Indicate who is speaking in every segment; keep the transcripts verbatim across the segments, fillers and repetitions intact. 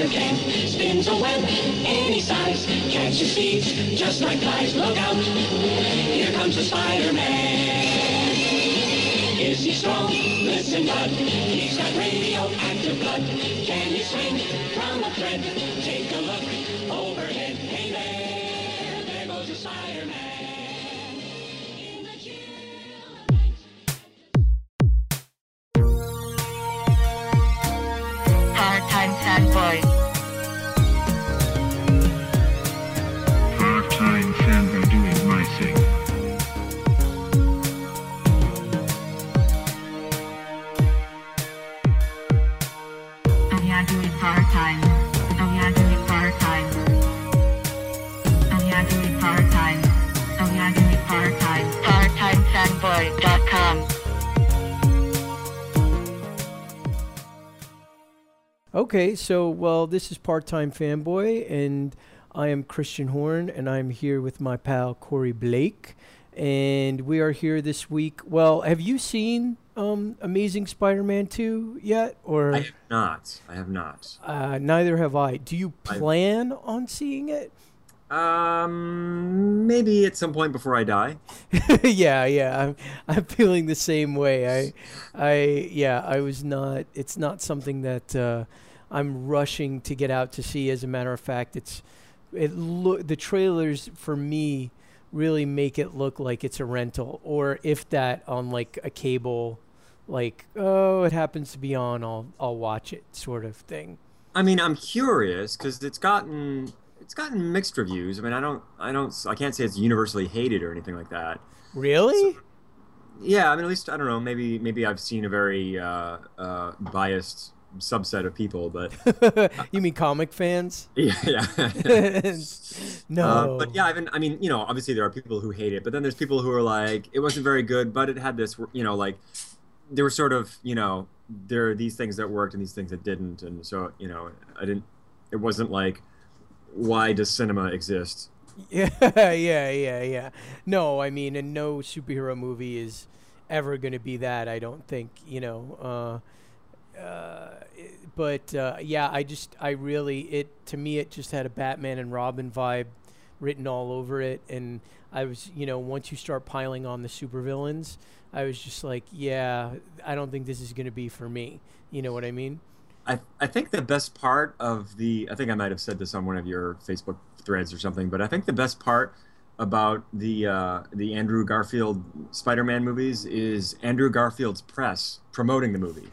Speaker 1: spider can. Spins a web any size, catches thieves just like flies. Look out, here comes the Spider-Man. Is he strong? Listen, bud, he's got radioactive blood. Can he swing from a thread? Take a look overhead. Hey there, there goes the Spider-Man. In the chill of night.
Speaker 2: Part-time fanboy.
Speaker 3: Part-time fanboy doing my thing.
Speaker 2: Oh yeah, doing part-time. Oh yeah, doing part-time. Oh yeah, doing part-time. Oh yeah, doing part-time. part time fanboy dot com.
Speaker 4: Okay, so, well, this is Part-Time Fanboy, and I am Christian Horn, and I'm here with my pal Corey Blake, and we are here this week. Well, have you seen um, Amazing Spider-Man two yet? Or
Speaker 5: I have not. I have not.
Speaker 4: uh, neither have I. Do you
Speaker 5: I-
Speaker 4: plan on seeing it?
Speaker 5: Um, maybe at some point before I die.
Speaker 4: yeah, yeah, I'm, I'm feeling the same way. I, I, yeah, I was not. It's not something that uh, I'm rushing to get out to see. As a matter of fact, it's it look the trailers for me really make it look like it's a rental, or if that on like a cable, like oh, it happens to be on, I'll I'll watch it, sort of thing.
Speaker 5: I mean, I'm curious because it's gotten it's gotten mixed reviews. I mean, I don't, I don't, I can't say it's universally hated or anything like that.
Speaker 4: Really?
Speaker 5: Yeah, I mean, at least I don't know. Maybe, maybe I've seen a very uh, uh, biased subset of people, but
Speaker 4: You mean comic fans?
Speaker 5: yeah, yeah.
Speaker 4: No.
Speaker 5: Uh, but yeah, I mean, I mean, you know, obviously there are people who hate it, but then there's people who are like, it wasn't very good, but it had this, you know, like there were sort of, you know, there are these things that worked and these things that didn't, and so you know, I didn't. It wasn't like, why does cinema exist?
Speaker 4: Yeah, yeah, yeah, yeah. No, I mean, and no superhero movie is ever going to be that, I don't think, you know. Uh, uh, but, uh, yeah, I just, I really, it, to me, it just had a Batman and Robin vibe written all over it. And I was, you know, once you start piling on the supervillains, I was just like, yeah, I don't think this is going to be for me. You know what I mean?
Speaker 5: I I think the best part of the I think I might have said this on one of your Facebook threads or something, but I think the best part about the uh, the Andrew Garfield Spider-Man movies is Andrew Garfield's press promoting the movie.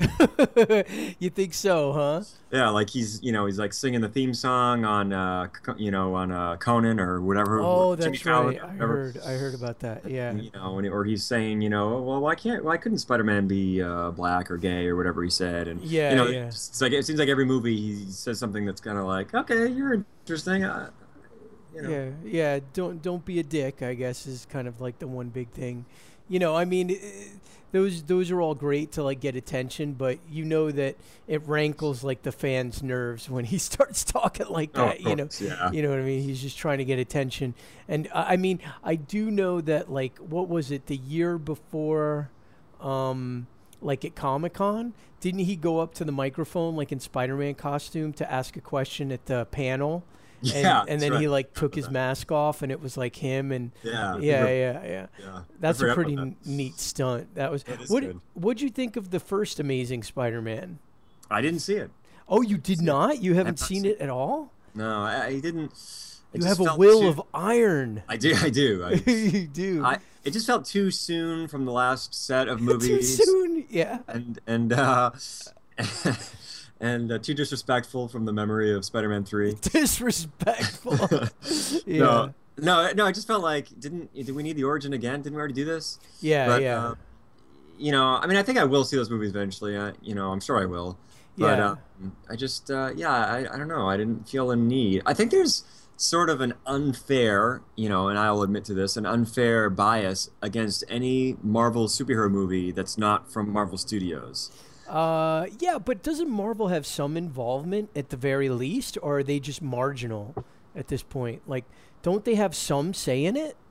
Speaker 4: You think so, huh?
Speaker 5: Yeah, like he's you know he's like singing the theme song on uh, C- you know on uh, Conan or whatever.
Speaker 4: Oh,
Speaker 5: Jimmy
Speaker 4: that's
Speaker 5: Fallon,
Speaker 4: right. I
Speaker 5: whatever.
Speaker 4: heard, I heard about that. Yeah.
Speaker 5: You know, and, or he's saying, you know, well, why can't, why couldn't Spider-Man be uh, black or gay or whatever he said? And
Speaker 4: Yeah,
Speaker 5: you know,
Speaker 4: yeah.
Speaker 5: it's like it seems like every movie he says something that's kind of like, okay, you're interesting. Uh, you know.
Speaker 4: Yeah, yeah. Don't don't be a dick, I guess, is kind of like the one big thing. You know, I mean, eh, those those are all great to like get attention, but you know that it rankles like the fans' nerves when he starts talking like
Speaker 5: Oh,
Speaker 4: that.
Speaker 5: of
Speaker 4: you know,
Speaker 5: course, yeah.
Speaker 4: you know what I mean. He's just trying to get attention, and uh, I mean, I do know that like what was it the year before, um, like at Comic Con, didn't he go up to the microphone like in Spider-Man costume to ask a question at the panel? And,
Speaker 5: Yeah,
Speaker 4: and
Speaker 5: that's
Speaker 4: then he
Speaker 5: right.
Speaker 4: like took his mask off, and it was like him, and
Speaker 5: Yeah,
Speaker 4: yeah,
Speaker 5: I
Speaker 4: yeah, yeah.
Speaker 5: Yeah,
Speaker 4: That's
Speaker 5: I
Speaker 4: a
Speaker 5: forgot
Speaker 4: pretty
Speaker 5: about
Speaker 4: n- neat stunt. That was.
Speaker 5: That is
Speaker 4: what
Speaker 5: good.
Speaker 4: What'd you think of the first Amazing Spider-Man?
Speaker 5: that. I didn't see it.
Speaker 4: Oh, you did not. You haven't
Speaker 5: not
Speaker 4: seen
Speaker 5: seen
Speaker 4: it at all.
Speaker 5: No, I, I didn't. It
Speaker 4: You
Speaker 5: just
Speaker 4: have a
Speaker 5: felt
Speaker 4: will
Speaker 5: too-
Speaker 4: of iron.
Speaker 5: I do. I do. I,
Speaker 4: You do.
Speaker 5: I, it just felt too soon from the last set of
Speaker 4: Too
Speaker 5: movies.
Speaker 4: soon. Yeah.
Speaker 5: and and uh, and uh, too disrespectful from the memory of Spider-Man three.
Speaker 4: Disrespectful. yeah.
Speaker 5: No, no, no. I just felt like didn't did we need the origin again? Didn't we already do this?
Speaker 4: Yeah.
Speaker 5: But,
Speaker 4: yeah.
Speaker 5: uh, you know, I mean, I think I will see those movies eventually. I, you know, I'm sure I will. But
Speaker 4: Yeah.
Speaker 5: um, I just, uh, yeah, I, I don't know. I didn't feel a need. I think there's sort of an unfair, you know, and I'll admit to this, an unfair bias against any Marvel superhero movie that's not from Marvel Studios.
Speaker 4: Uh, yeah, but doesn't Marvel have some involvement at the very least, or are they just marginal at this point? Like, don't they have some say in it?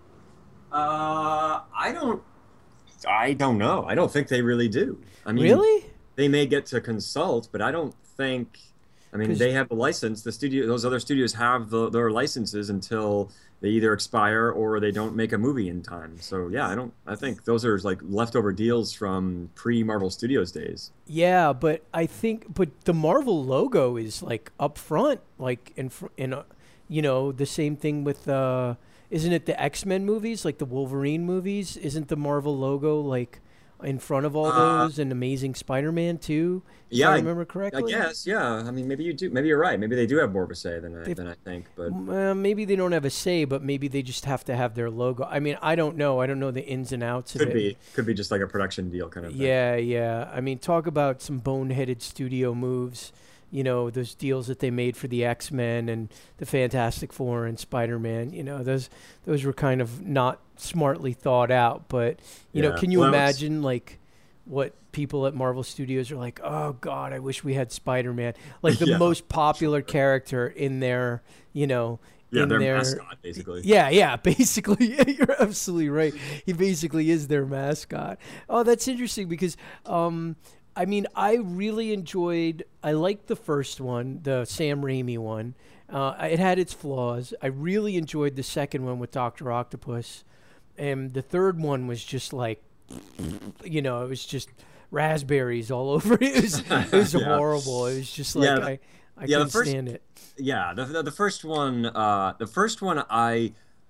Speaker 5: Uh, I don't. I don't know. I don't think they really do. I mean,
Speaker 4: Really?
Speaker 5: they may get to consult, but I don't think. I mean,
Speaker 4: 'Cause-
Speaker 5: they have the license. The studio, those other studios have the, their licenses until they either expire or they don't make a movie in time. So yeah, I don't. I think those are like leftover deals from pre-Marvel Studios days.
Speaker 4: Yeah, but I think, but the Marvel logo is like up front, like in, fr- in, uh, you know, the same thing with, uh, isn't it the X-Men movies, like the Wolverine movies? Isn't the Marvel logo like in front of all
Speaker 5: Uh,
Speaker 4: those, and Amazing Spider-Man too? If
Speaker 5: Yeah,
Speaker 4: I
Speaker 5: I-
Speaker 4: remember
Speaker 5: I
Speaker 4: correctly.
Speaker 5: guess. Yeah. I mean, maybe you do. Maybe you're right. Maybe they do have more of a say than I,
Speaker 4: They've-
Speaker 5: than I think. But
Speaker 4: Uh, maybe they don't have a say, but maybe they just have to have their logo. I mean, I don't know. I don't know the ins and outs of
Speaker 5: could
Speaker 4: it.
Speaker 5: be could be just like a production deal kind of thing.
Speaker 4: Yeah, yeah. I mean, talk about some boneheaded studio moves. You know, those deals that they made for the X-Men and the Fantastic Four and Spider-Man. You know, those those were kind of not smartly thought out. But you know,
Speaker 5: Yeah.
Speaker 4: can you
Speaker 5: Well, that was-
Speaker 4: imagine like what people at Marvel Studios are like? Oh God, I wish we had Spider-Man, like the
Speaker 5: Yeah.
Speaker 4: most popular character in their, you know,
Speaker 5: Yeah,
Speaker 4: in
Speaker 5: their
Speaker 4: their
Speaker 5: mascot basically.
Speaker 4: yeah, yeah, basically. Yeah, you're absolutely right. He basically is their mascot. Oh, that's interesting because, um, I mean, I really enjoyed, I liked the first one, the Sam Raimi one. Uh, it had its flaws. I really enjoyed the second one with Doctor Octopus. And the third one was just like, you know, it was just raspberries all over it. It was, it was
Speaker 5: Yeah.
Speaker 4: horrible. It was just like,
Speaker 5: Yeah,
Speaker 4: I, I
Speaker 5: yeah, the
Speaker 4: couldn't
Speaker 5: first-
Speaker 4: stand it.
Speaker 5: Yeah, the, the the first one, uh, the first one I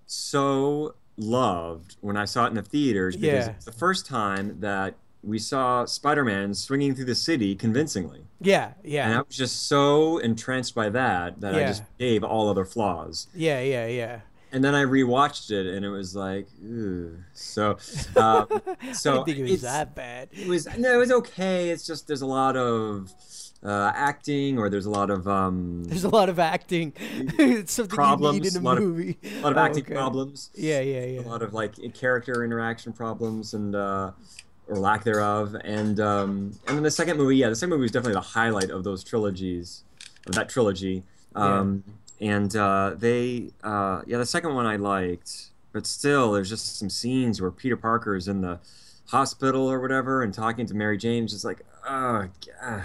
Speaker 5: so loved when I saw it in the theaters because
Speaker 4: Yeah.
Speaker 5: it's the first time that we saw Spider-Man swinging through the city convincingly,
Speaker 4: Yeah,
Speaker 5: and
Speaker 4: yeah,
Speaker 5: I was just so entranced by that that I
Speaker 4: Yeah.
Speaker 5: just gave all other flaws.
Speaker 4: yeah, yeah, yeah.
Speaker 5: And then I rewatched it, and it was like, ooh. So, um, so
Speaker 4: I didn't think it was
Speaker 5: it's-
Speaker 4: that bad.
Speaker 5: It was no, it was okay. It's just there's a lot of uh, acting, or there's a lot of um,
Speaker 4: There's a lot of acting. It's something
Speaker 5: Problems,
Speaker 4: you need in a
Speaker 5: lot of-
Speaker 4: movie.
Speaker 5: a lot of
Speaker 4: Oh,
Speaker 5: acting
Speaker 4: okay.
Speaker 5: problems.
Speaker 4: Yeah, yeah,
Speaker 5: A
Speaker 4: yeah.
Speaker 5: lot of like character interaction problems and uh, or lack thereof. And um, and then the second movie, yeah, the second movie was definitely the highlight of those trilogies, of that trilogy. Um, And uh, they, uh, yeah, the second one I liked, but still, there's just some scenes where Peter Parker is in the hospital or whatever and talking to Mary Jane, just like, oh, God.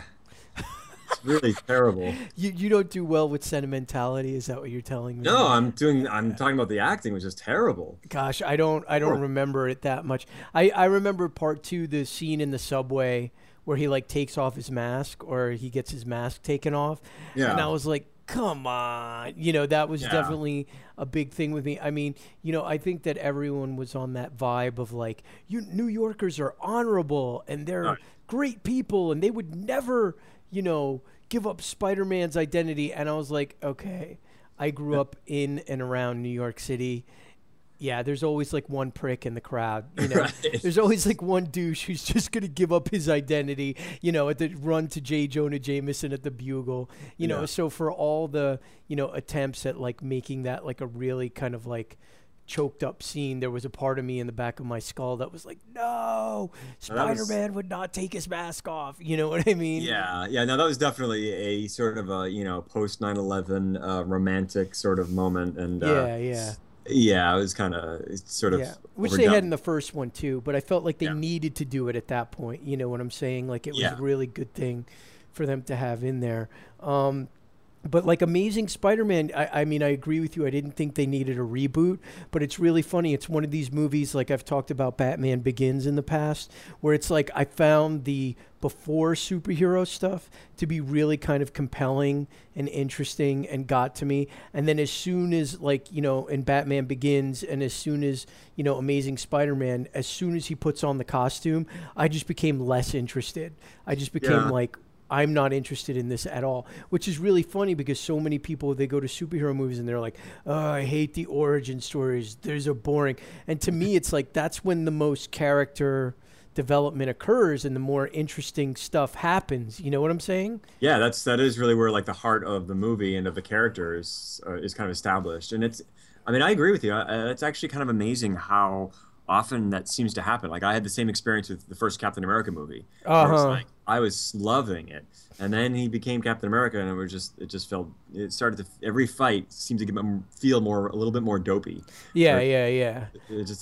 Speaker 5: It's really terrible.
Speaker 4: You you don't do well with sentimentality. Is that what you're telling me?
Speaker 5: No, I'm doing. I'm talking about the acting, which is terrible.
Speaker 4: Gosh, I don't I don't
Speaker 5: Horrible.
Speaker 4: remember it that much. I I remember part two, the scene in the subway where he like takes off his mask or he gets his mask taken off.
Speaker 5: Yeah.
Speaker 4: And I was like, come on. You know, that was
Speaker 5: Yeah.
Speaker 4: definitely a big thing with me. I mean, you know, I think that everyone was on that vibe of like, you New Yorkers are honorable and they're
Speaker 5: Right.
Speaker 4: great people and they would never, you know, give up Spider-Man's identity. And I was like, okay, I grew up in and around New York City. Yeah, there's always like one prick in the crowd, you know.
Speaker 5: Right.
Speaker 4: There's always like one douche who's just gonna give up his identity, you know, at the run to J. Jonah Jameson at the Bugle, you know.
Speaker 5: Yeah.
Speaker 4: So for all the, you know, attempts at like making that like a really kind of like choked up scene, there was a part of me in the back of my skull that was like, no,
Speaker 5: that was-
Speaker 4: Spider-Man would not take his mask off. You know what I mean?
Speaker 5: Yeah, yeah. No, that was definitely a sort of a you know post nine eleven uh, romantic sort of moment, and uh,
Speaker 4: Yeah, yeah.
Speaker 5: yeah, it was kind of sort of
Speaker 4: Yeah, which
Speaker 5: overdone.
Speaker 4: they had in the first one too, but I felt like they
Speaker 5: Yeah.
Speaker 4: needed to do it at that point. You know what I'm saying? Like it was
Speaker 5: Yeah.
Speaker 4: a really good thing for them to have in there. Um, but like Amazing Spider-Man, I, I mean, I agree with you. I didn't think they needed a reboot, but it's really funny. It's one of these movies, like I've talked about Batman Begins in the past, where it's like I found the before superhero stuff to be really kind of compelling and interesting and got to me. And then as soon as like, you know, in Batman Begins and as soon as, you know, Amazing Spider-Man, as soon as he puts on the costume, I just became less interested. I just became
Speaker 5: Yeah.
Speaker 4: like, I'm not interested in this at all, which is really funny because so many people, they go to superhero movies and they're like, oh, I hate the origin stories. Those are boring. And to me, it's like that's when the most character development occurs and the more interesting stuff happens. You know what I'm saying?
Speaker 5: Yeah, that's that is really where like the heart of the movie and of the characters uh, is kind of established. And it's, I mean, I agree with you. Uh, it's actually kind of amazing how often that seems to happen. Like I had the same experience with the first Captain America movie. where it was
Speaker 4: Uh-huh.
Speaker 5: like, I was loving it, and then he became Captain America, and it was just it just felt it started to every fight seemed to get, feel more a little bit more dopey.
Speaker 4: Yeah,
Speaker 5: Right.
Speaker 4: yeah, yeah.
Speaker 5: It just didn't.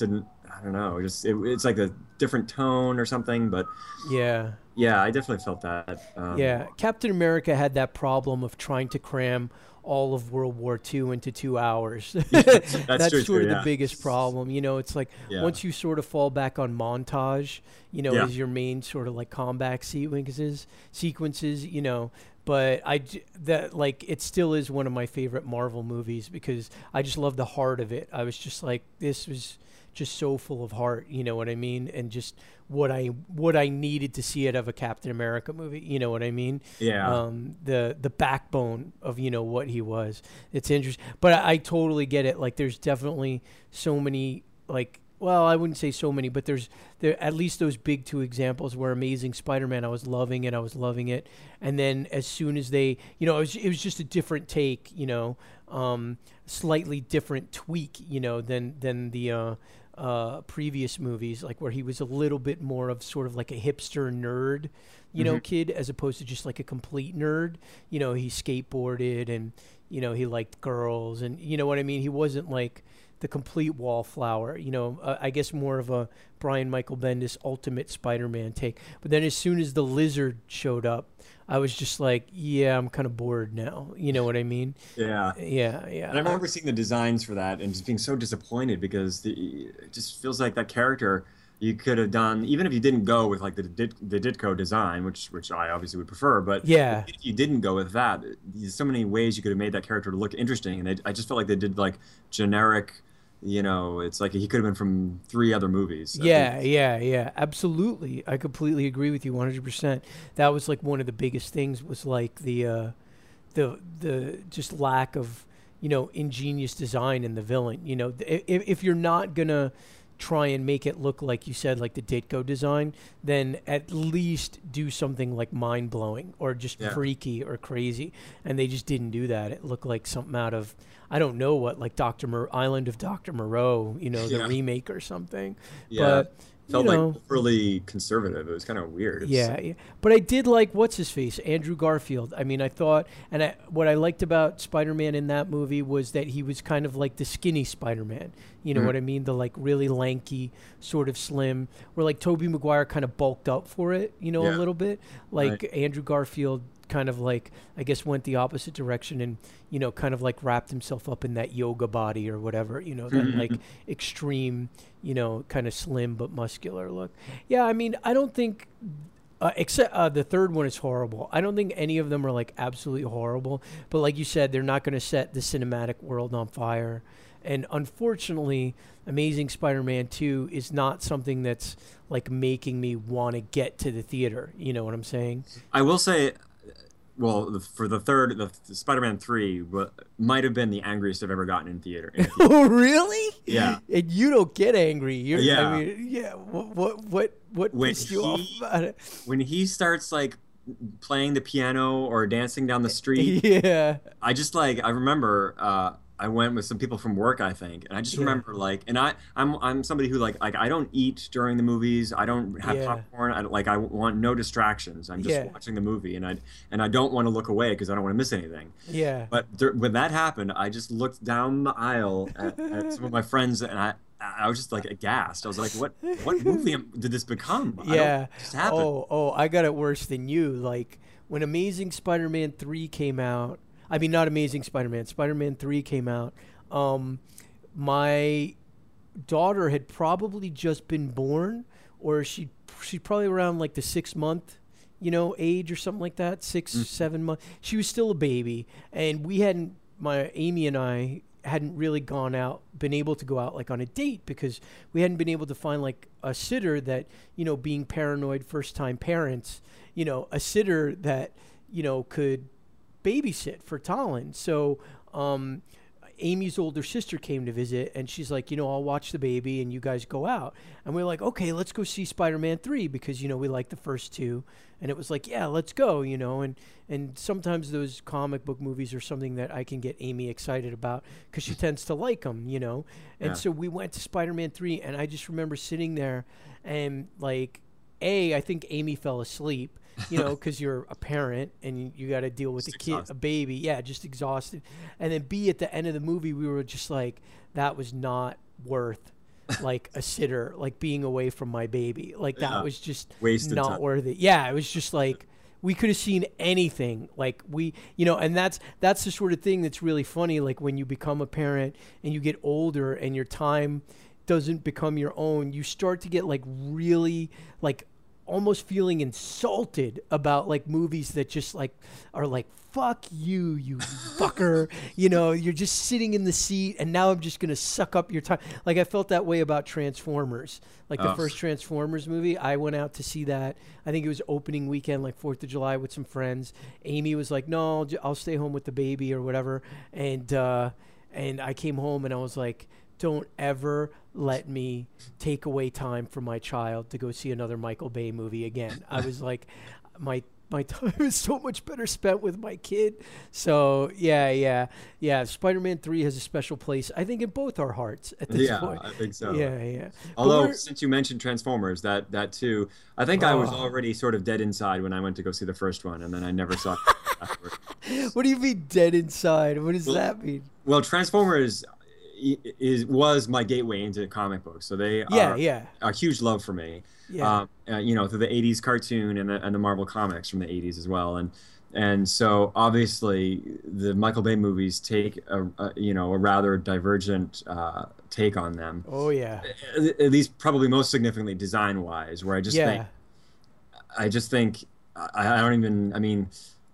Speaker 5: I don't know, just it, it's like a different tone or something. But
Speaker 4: Yeah.
Speaker 5: yeah, I definitely felt that. Um,
Speaker 4: Yeah, Captain America had that problem of trying to cram all of World War Two into two hours.
Speaker 5: that's
Speaker 4: That's
Speaker 5: true,
Speaker 4: sort
Speaker 5: too,
Speaker 4: of the
Speaker 5: yeah.
Speaker 4: biggest problem. You know, it's like
Speaker 5: Yeah.
Speaker 4: once you sort of fall back on montage, you know,
Speaker 5: Yeah.
Speaker 4: as your main sort of like combat sequences, sequences, you know. But I j- that like it still is one of my favorite Marvel movies because I just love the heart of it. I was just like, this was just so full of heart, you know what I mean, and just what I what I needed to see out of a Captain America movie, you know what I mean?
Speaker 5: Yeah.
Speaker 4: Um, the the backbone of you know what he was. It's interesting, but I, I totally get it. Like, there's definitely so many like. Well, I wouldn't say so many, but there's there at least those big two examples where Amazing Spider-Man, I was loving it, I was loving it, and then as soon as they, you know, it was, it was just a different take, you know, um, slightly different tweak, you know, than than the uh, uh, previous movies, like where he was a little bit more of sort of like a hipster nerd, you know,
Speaker 5: Mhm.
Speaker 4: kid, as opposed to just like a complete nerd. You know, he skateboarded and you know he liked girls, and you know what I mean. He wasn't like the complete wallflower, you know, uh, I guess more of a Brian Michael Bendis Ultimate Spider-Man take. But then as soon as the Lizard showed up, I was just like, yeah, I'm kind of bored now. You know what I mean?
Speaker 5: Yeah.
Speaker 4: Yeah, yeah.
Speaker 5: And I remember seeing the designs for that and just being so disappointed because the, it just feels like that character you could have done, even if you didn't go with like the Dit, the Ditko design, which which I obviously would prefer, but
Speaker 4: Yeah.
Speaker 5: if you didn't go with that, there's so many ways you could have made that character look interesting, and they, I just felt like they did like generic. You know, it's like he could have been from three other movies. I
Speaker 4: Yeah,
Speaker 5: think.
Speaker 4: yeah, yeah, absolutely. I completely agree with you one hundred percent. That was like one of the biggest things was like the uh the the just lack of, you know, ingenious design in the villain. You know, if if you're not going to try and make it look like you said like the Ditko design, then at least do something like mind-blowing or just
Speaker 5: Yeah.
Speaker 4: freaky or crazy. And they just didn't do that. It looked like something out of I don't know what, like Doctor Mor- Island of Doctor Moreau, you know, the
Speaker 5: Yeah.
Speaker 4: remake or something.
Speaker 5: Yeah.
Speaker 4: But
Speaker 5: Felt
Speaker 4: you know,
Speaker 5: like really conservative. It was kind of weird. It's-
Speaker 4: yeah, yeah, but I did like what's his face, Andrew Garfield. I mean, I thought, and I, what I liked about Spider-Man in that movie was that he was kind of like the skinny Spider-Man. You know
Speaker 5: Mhm.
Speaker 4: what I mean? The like really lanky, sort of slim. Where like Tobey Maguire kind of bulked up for it, you know, a
Speaker 5: Yeah.
Speaker 4: little bit. Like
Speaker 5: Right.
Speaker 4: Andrew Garfield kind of like I guess went the opposite direction and you know kind of like wrapped himself up in that yoga body or whatever. You know that
Speaker 5: Mhm.
Speaker 4: like extreme, you know, kind of slim but muscular look. Yeah, I mean, I don't think. Uh, except uh, the third one is horrible. I don't think any of them are like absolutely horrible. But like you said, they're not going to set the cinematic world on fire. And unfortunately, Amazing Spider-Man two is not something that's like making me want to get to the theater. You know what I'm saying?
Speaker 5: I will say, well, the, for the third, the, the Spider-Man three wa- might have been the angriest I've ever gotten in theater. In a theater.
Speaker 4: Oh, really?
Speaker 5: Yeah.
Speaker 4: And you don't get angry. You're,
Speaker 5: Yeah.
Speaker 4: I mean, yeah. What what what, what
Speaker 5: When
Speaker 4: pissed you off
Speaker 5: he-
Speaker 4: about it?
Speaker 5: When he starts like playing the piano or dancing down the street,
Speaker 4: Yeah.
Speaker 5: I just like I remember uh, I went with some people from work, I think, and I just
Speaker 4: Yeah.
Speaker 5: remember like, and I I'm I'm somebody who like like I don't eat during the movies. I don't have
Speaker 4: Yeah.
Speaker 5: popcorn. I don't- like I want no distractions. I'm just
Speaker 4: Yeah.
Speaker 5: watching the movie, and I and I don't want to look away because I don't want to miss anything.
Speaker 4: Yeah.
Speaker 5: But there, when that happened, I just looked down the aisle at, at some of my friends, and I I was just like aghast. I was like, what what movie am- did this become? I don't-
Speaker 4: Yeah.
Speaker 5: it just happened.
Speaker 4: Oh, oh, I got it worse than you. Like when Amazing Spider-Man three came out. I mean, not Amazing Spider-Man. Spider-Man three came out. Um, my daughter had probably just been born, or she she's probably around like the six month, you know, age or something like that. Six, seven months. She was still a baby, and we hadn't. My Amy and I hadn't really gone out, been able to go out like on a date because we hadn't been able to find like a sitter that, you know, being paranoid first time parents, you know, a sitter that, you know, could babysit for Talon. So, um, Amy's older sister came to visit and she's like, you know, I'll watch the baby and you guys go out. And we're like, okay, let's go see Spider-Man three because, you know, we like the first two. And it was like, yeah, let's go, you know. And, and sometimes those comic book movies are something that I can get Amy excited about because she tends to like them, you know. And
Speaker 5: Yeah.
Speaker 4: so we went to Spider-Man three and I just remember sitting there and like, A, I think Amy fell asleep. You know, because you're a parent and you, you got to deal with
Speaker 5: Just
Speaker 4: a kid,
Speaker 5: exhausted.
Speaker 4: a baby. Yeah, just exhausted. And then B, at the end of the movie, we were just like, that was not worth like a sitter, like being away from my baby. Like that
Speaker 5: Yeah.
Speaker 4: was just
Speaker 5: Wasted
Speaker 4: not
Speaker 5: time.
Speaker 4: worth it. Yeah, it was just like we could have seen anything. Like we, you know, and that's that's the sort of thing that's really funny. Like when you become a parent and you get older and your time doesn't become your own, you start to get like really like almost feeling insulted about like movies that just like are like fuck you you fucker, you know, you're just sitting in the seat and now I'm just gonna suck up your time. Like I felt that way about Transformers, like the
Speaker 5: Oh.
Speaker 4: first Transformers movie. I went out to see that. I think it was opening weekend, like fourth of July, with some friends. Amy was like, no, I'll, j- I'll stay home with the baby or whatever, and uh and I came home and I was like, don't ever let me take away time from my child to go see another Michael Bay movie again. I was like, my my time is so much better spent with my kid. So yeah, yeah, yeah. Spider-Man three has a special place, I think, in both our hearts at this
Speaker 5: Yeah,
Speaker 4: point.
Speaker 5: I think so.
Speaker 4: Yeah, yeah. But
Speaker 5: Although,
Speaker 4: we're-
Speaker 5: since you mentioned Transformers, that that too, I think I was
Speaker 4: Oh.
Speaker 5: already sort of dead inside when I went to go see the first one, and then I never saw it afterward.
Speaker 4: what do you mean dead inside? What does
Speaker 5: Well,
Speaker 4: that mean?
Speaker 5: Well, Transformers i- is was my gateway into comic books, so they
Speaker 4: Yeah,
Speaker 5: are
Speaker 4: yeah,
Speaker 5: a huge love for me.
Speaker 4: yeah.
Speaker 5: Um, uh, you know, through the eighties cartoon and the and the Marvel comics from the eighties as well, and and so obviously the Michael Bay movies take a, a you know a rather divergent uh, take on them.
Speaker 4: Oh yeah,
Speaker 5: At at least probably most significantly design wise, where I just
Speaker 4: yeah.
Speaker 5: think I just think I, I don't even I mean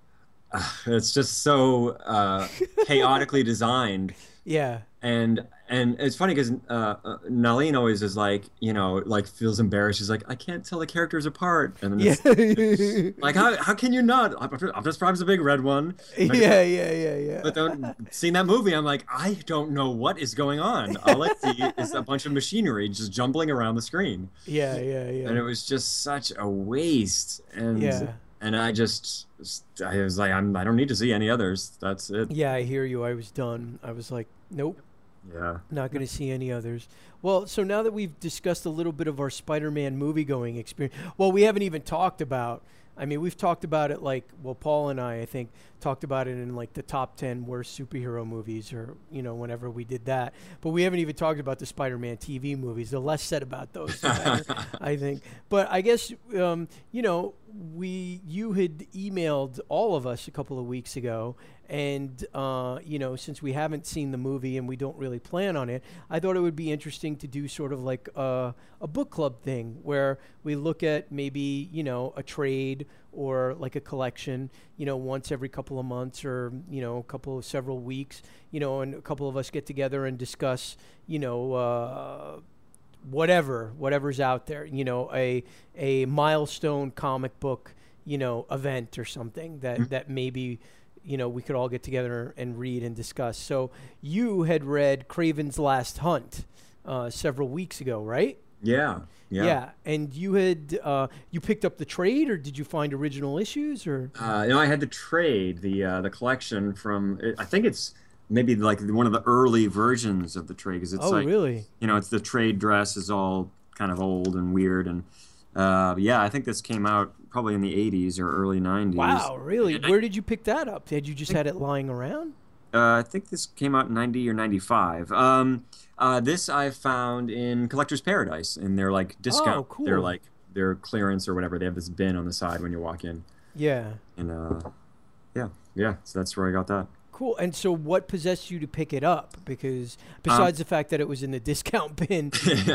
Speaker 5: uh, it's just so uh, chaotically designed.
Speaker 4: Yeah.
Speaker 5: And and it's funny because uh, uh, Nalene always is like, you know, like feels embarrassed. She's like, I can't tell the characters apart. And then
Speaker 4: Yeah.
Speaker 5: it's like, how how can you not? Optimus Prime's a big red one.
Speaker 4: yeah, yeah, yeah, yeah.
Speaker 5: But then seeing that movie, I'm like, I don't know what is going on. All I see is a bunch of machinery just jumbling around the screen.
Speaker 4: yeah, yeah, yeah.
Speaker 5: And it was just such a waste. And
Speaker 4: Yeah.
Speaker 5: and I just I was like, I'm I don't need to see any others. That's it.
Speaker 4: Yeah, I hear you. I was done. I was like, nope,
Speaker 5: Yeah.
Speaker 4: not going to see any others. Well, so now that we've discussed a little bit of our Spider-Man movie-going experience, well, we haven't even talked about, I mean, we've talked about it like, well, Paul and I, I think, talked about it in like the top ten worst superhero movies or, you know, whenever we did that. But we haven't even talked about the Spider-Man T V movies. The less said about those, the better, I think. But I guess, um, you know, we you had emailed all of us a couple of weeks ago. And, uh, you know, since we haven't seen the movie and we don't really plan on it, I thought it would be interesting to do sort of like a, a book club thing where we look at maybe, you know, a trade or like a collection, you know, once every couple of months or, you know, a couple of several weeks, you know, and a couple of us get together and discuss, you know, uh, whatever, whatever's out there, you know, a a milestone comic book, you know, event or something that,
Speaker 5: Mhm.
Speaker 4: that maybe, you know, we could all get together and read and discuss. So you had read Craven's Last Hunt uh, several weeks ago, right?
Speaker 5: Yeah. Yeah.
Speaker 4: And you had uh, you picked up the trade, or did you find original issues, or?
Speaker 5: Uh, you know, I had the trade, the uh, the collection from. I think it's maybe like one of the early versions of the trade, because it's
Speaker 4: Oh,
Speaker 5: like,
Speaker 4: really?
Speaker 5: you know, it's the trade dress is all kind of old and weird, and uh, yeah, I think this came out probably in the eighties or early nineties.
Speaker 4: Wow, really?
Speaker 5: And I-
Speaker 4: Where did you pick that up? Had you just had it lying around?
Speaker 5: Uh, I think this came out in ninety or ninety-five. Um, uh, this I found in Collector's Paradise, and they're like discount.
Speaker 4: Oh, cool.
Speaker 5: They're like they're clearance or whatever. They have this bin on the side when you walk in,
Speaker 4: Yeah.
Speaker 5: and uh, yeah, yeah. So that's where I got that.
Speaker 4: Cool. And so what possessed you to pick it up? Because besides the fact that it was in the discount bin.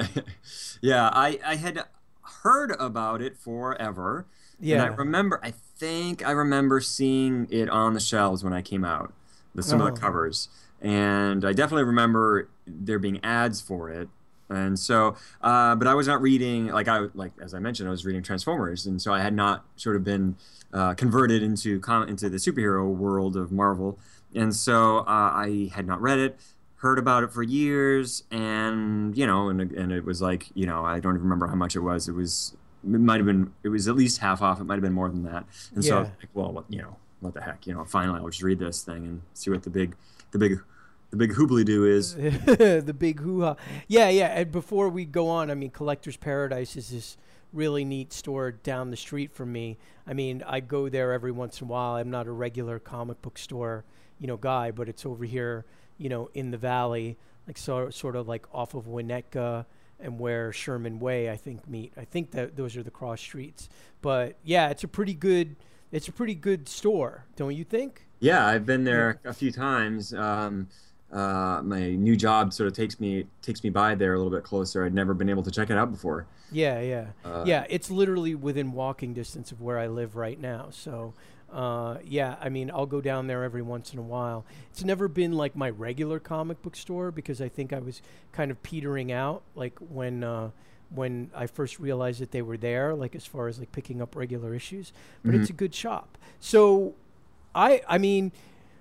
Speaker 5: Yeah, I, I had heard about it forever.
Speaker 4: Yeah.
Speaker 5: And I remember, I think I remember seeing it on the shelves when I came out, the, some of
Speaker 4: Oh.
Speaker 5: the covers. And I definitely remember there being ads for it. And so, uh, but I was not reading, like I, like, as I mentioned, I was reading Transformers. And so I had not sort of been uh, converted into, com- into the superhero world of Marvel. And so uh, I had not read it. Heard about it for years, and you know, and and it was like, you know, I don't even remember how much it was. It was, it might have been, it was at least half off. It might have been more than that. And so, I was
Speaker 4: Yeah.
Speaker 5: like, well, what, you know, what the heck, you know, finally, I'll just read this thing and see what the big, the big, the big hoobly doo is.
Speaker 4: The big hoo-ha. Yeah, yeah. And before we go on, I mean, Collector's Paradise is this really neat store down the street from me. I mean, I go there every once in a while. I'm not a regular comic book store, you know, guy, but it's over here, you know, in the valley, like so, sort of like off of Winnetka and where Sherman Way, I think, meet. I think that those are the cross streets. But yeah, it's a pretty good, it's a pretty good store, don't you think?
Speaker 5: Yeah, I've been there a few times. Um, uh, my new job sort of takes me takes me by there a little bit closer. I'd never been able to check it out before.
Speaker 4: Yeah, yeah,
Speaker 5: Uh,
Speaker 4: yeah. It's literally within walking distance of where I live right now. So, uh, yeah, I mean, I'll go down there every once in a while. It's never been like my regular comic book store because I think I was kind of petering out, like when uh, when I first realized that they were there, like as far as like picking up regular issues. But
Speaker 5: Mhm.
Speaker 4: it's a good shop. So, I, I mean.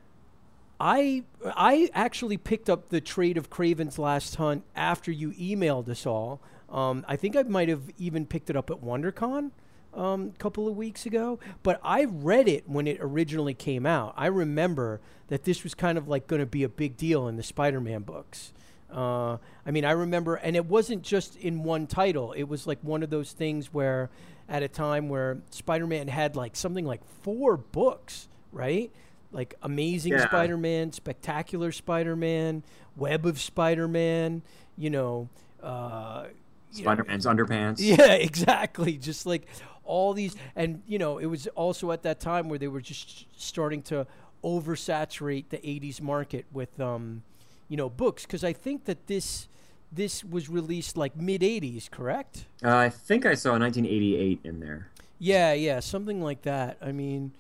Speaker 4: I I actually picked up the trade of Craven's Last Hunt after you emailed us all. Um, I think I might have even picked it up at WonderCon um, a couple of weeks ago. But I read it when it originally came out. I remember that this was kind of like going to be a big deal in the Spider-Man books. Uh, I mean, I remember, and it wasn't just in one title. It was like one of those things where at a time where Spider-Man had like something like four books, right? Like Amazing
Speaker 5: Yeah.
Speaker 4: Spider-Man, Spectacular Spider-Man, Web of Spider-Man, you know. Uh, you know-
Speaker 5: Spider-Man's underpants.
Speaker 4: Yeah, exactly. Just like all these. And, you know, it was also at that time where they were just starting to oversaturate the eighties market with, um, you know, books. Because I think that this this was released like mid-eighties, correct?
Speaker 5: Uh, I think I saw nineteen eighty-eight in there.
Speaker 4: Yeah, yeah, something like that. I mean...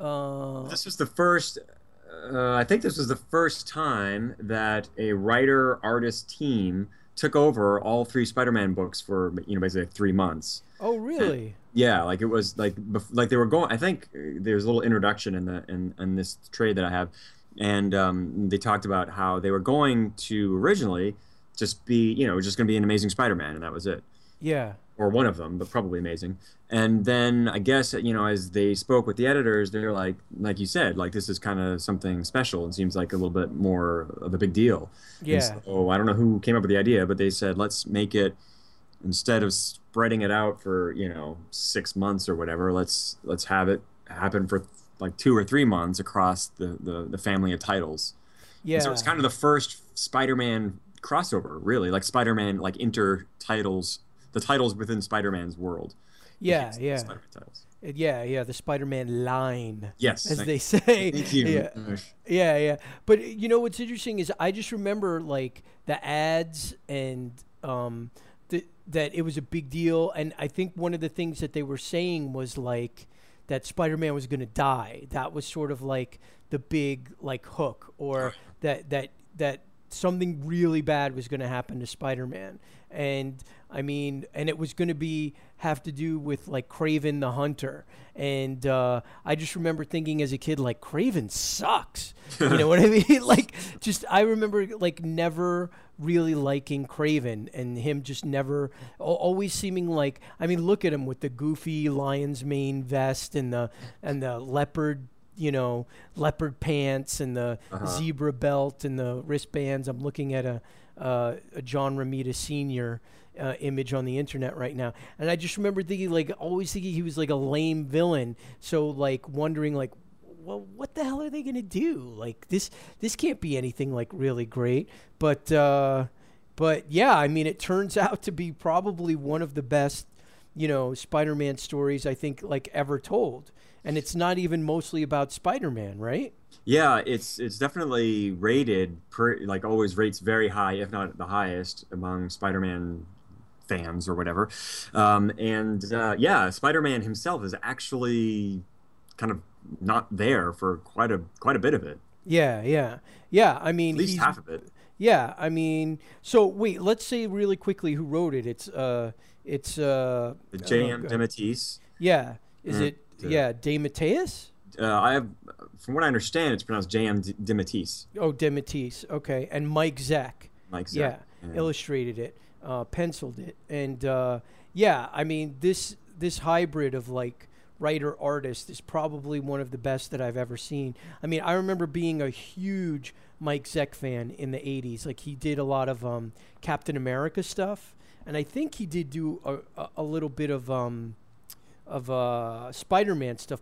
Speaker 4: Uh,
Speaker 5: This was the first. Uh, I think this was the first time that a writer-artist team took over all three Spider-Man books for you know basically three months.
Speaker 4: oh, really?
Speaker 5: Yeah, like it was like bef- like they were going. I think uh, there's a little introduction in the in, in this trade that I have, and um, they talked about how they were going to originally just be you know just going to be an Amazing Spider-Man, and that was it.
Speaker 4: Yeah.
Speaker 5: Or one of them, but probably Amazing. And then I guess you know, as they spoke with the editors, they're like, like you said, like this is kind of something special and seems like a little bit more of a big deal.
Speaker 4: Yeah.
Speaker 5: So I don't know who came up with the idea, but they said let's make it instead of spreading it out for you know six months or whatever. Let's let's have it happen for like two or three months across the the, the family of titles.
Speaker 4: Yeah.
Speaker 5: And so it's kind of the first Spider-Man crossover, really, like Spider-Man like inter titles. The titles within Spider-Man's world.
Speaker 4: Yeah,
Speaker 5: It's
Speaker 4: yeah.
Speaker 5: Spider-Man titles.
Speaker 4: Uh, Yeah, yeah, the Spider-Man line,
Speaker 5: Yes.
Speaker 4: as
Speaker 5: thank-
Speaker 4: they say.
Speaker 5: Thank you.
Speaker 4: Yeah, yeah, yeah. But uh, you know what's interesting is I just remember like the ads and um, the, that it was a big deal, and I think one of the things that they were saying was like that Spider-Man was going to die. That was sort of like the big like hook, or that that that something really bad was going to happen to Spider-Man. And I mean, and it was going to be have to do with like Kraven the Hunter. And uh, I just remember thinking as a kid, like Kraven sucks. You know what I mean? Like, just I remember like never really liking Kraven, and him just never al- always seeming like. I mean, look at him with the goofy lion's mane vest and the and the leopard. You know, leopard pants and the
Speaker 5: Uh-huh.
Speaker 4: zebra belt and the wristbands. I'm looking at a uh, a John Romita Senior uh, image on the internet right now, and I just remember thinking, like, always thinking he was like a lame villain. So, like, wondering, like, well, what the hell are they gonna do? Like, this this can't be anything like really great. But uh, but yeah, I mean, it turns out to be probably one of the best, you know, Spider-Man stories I think like ever told. And it's not even mostly about Spider-Man, right?
Speaker 5: Yeah, it's it's definitely rated per, like always rates very high, if not the highest among Spider-Man fans or whatever. Um, and uh, yeah, Spider-Man himself is actually kind of not there for quite a quite a bit of it.
Speaker 4: Yeah, yeah, yeah. I mean,
Speaker 5: At least
Speaker 4: he's-
Speaker 5: half of it.
Speaker 4: Yeah, I mean, so wait, let's say really quickly who wrote it. It's uh, it's uh,
Speaker 5: J M
Speaker 4: oh, God.
Speaker 5: DeMatteis.
Speaker 4: Yeah, is
Speaker 5: Mm,
Speaker 4: it?
Speaker 5: yeah.
Speaker 4: Yeah, De Matteis.
Speaker 5: Uh, I have, from what I understand, it's pronounced J M DeMatteis.
Speaker 4: Oh, De Matteis. Okay, and Mike Zeck.
Speaker 5: Like
Speaker 4: Yeah,
Speaker 5: Zach.
Speaker 4: illustrated it, uh, penciled it, and uh, yeah, I mean this this hybrid of like writer artist is probably one of the best that I've ever seen. I mean, I remember being a huge Mike Zeck fan in the eighties. Like he did a lot of um, Captain America stuff, and I think he did do a, a, a little bit of um, of uh, Spider-Man stuff, but,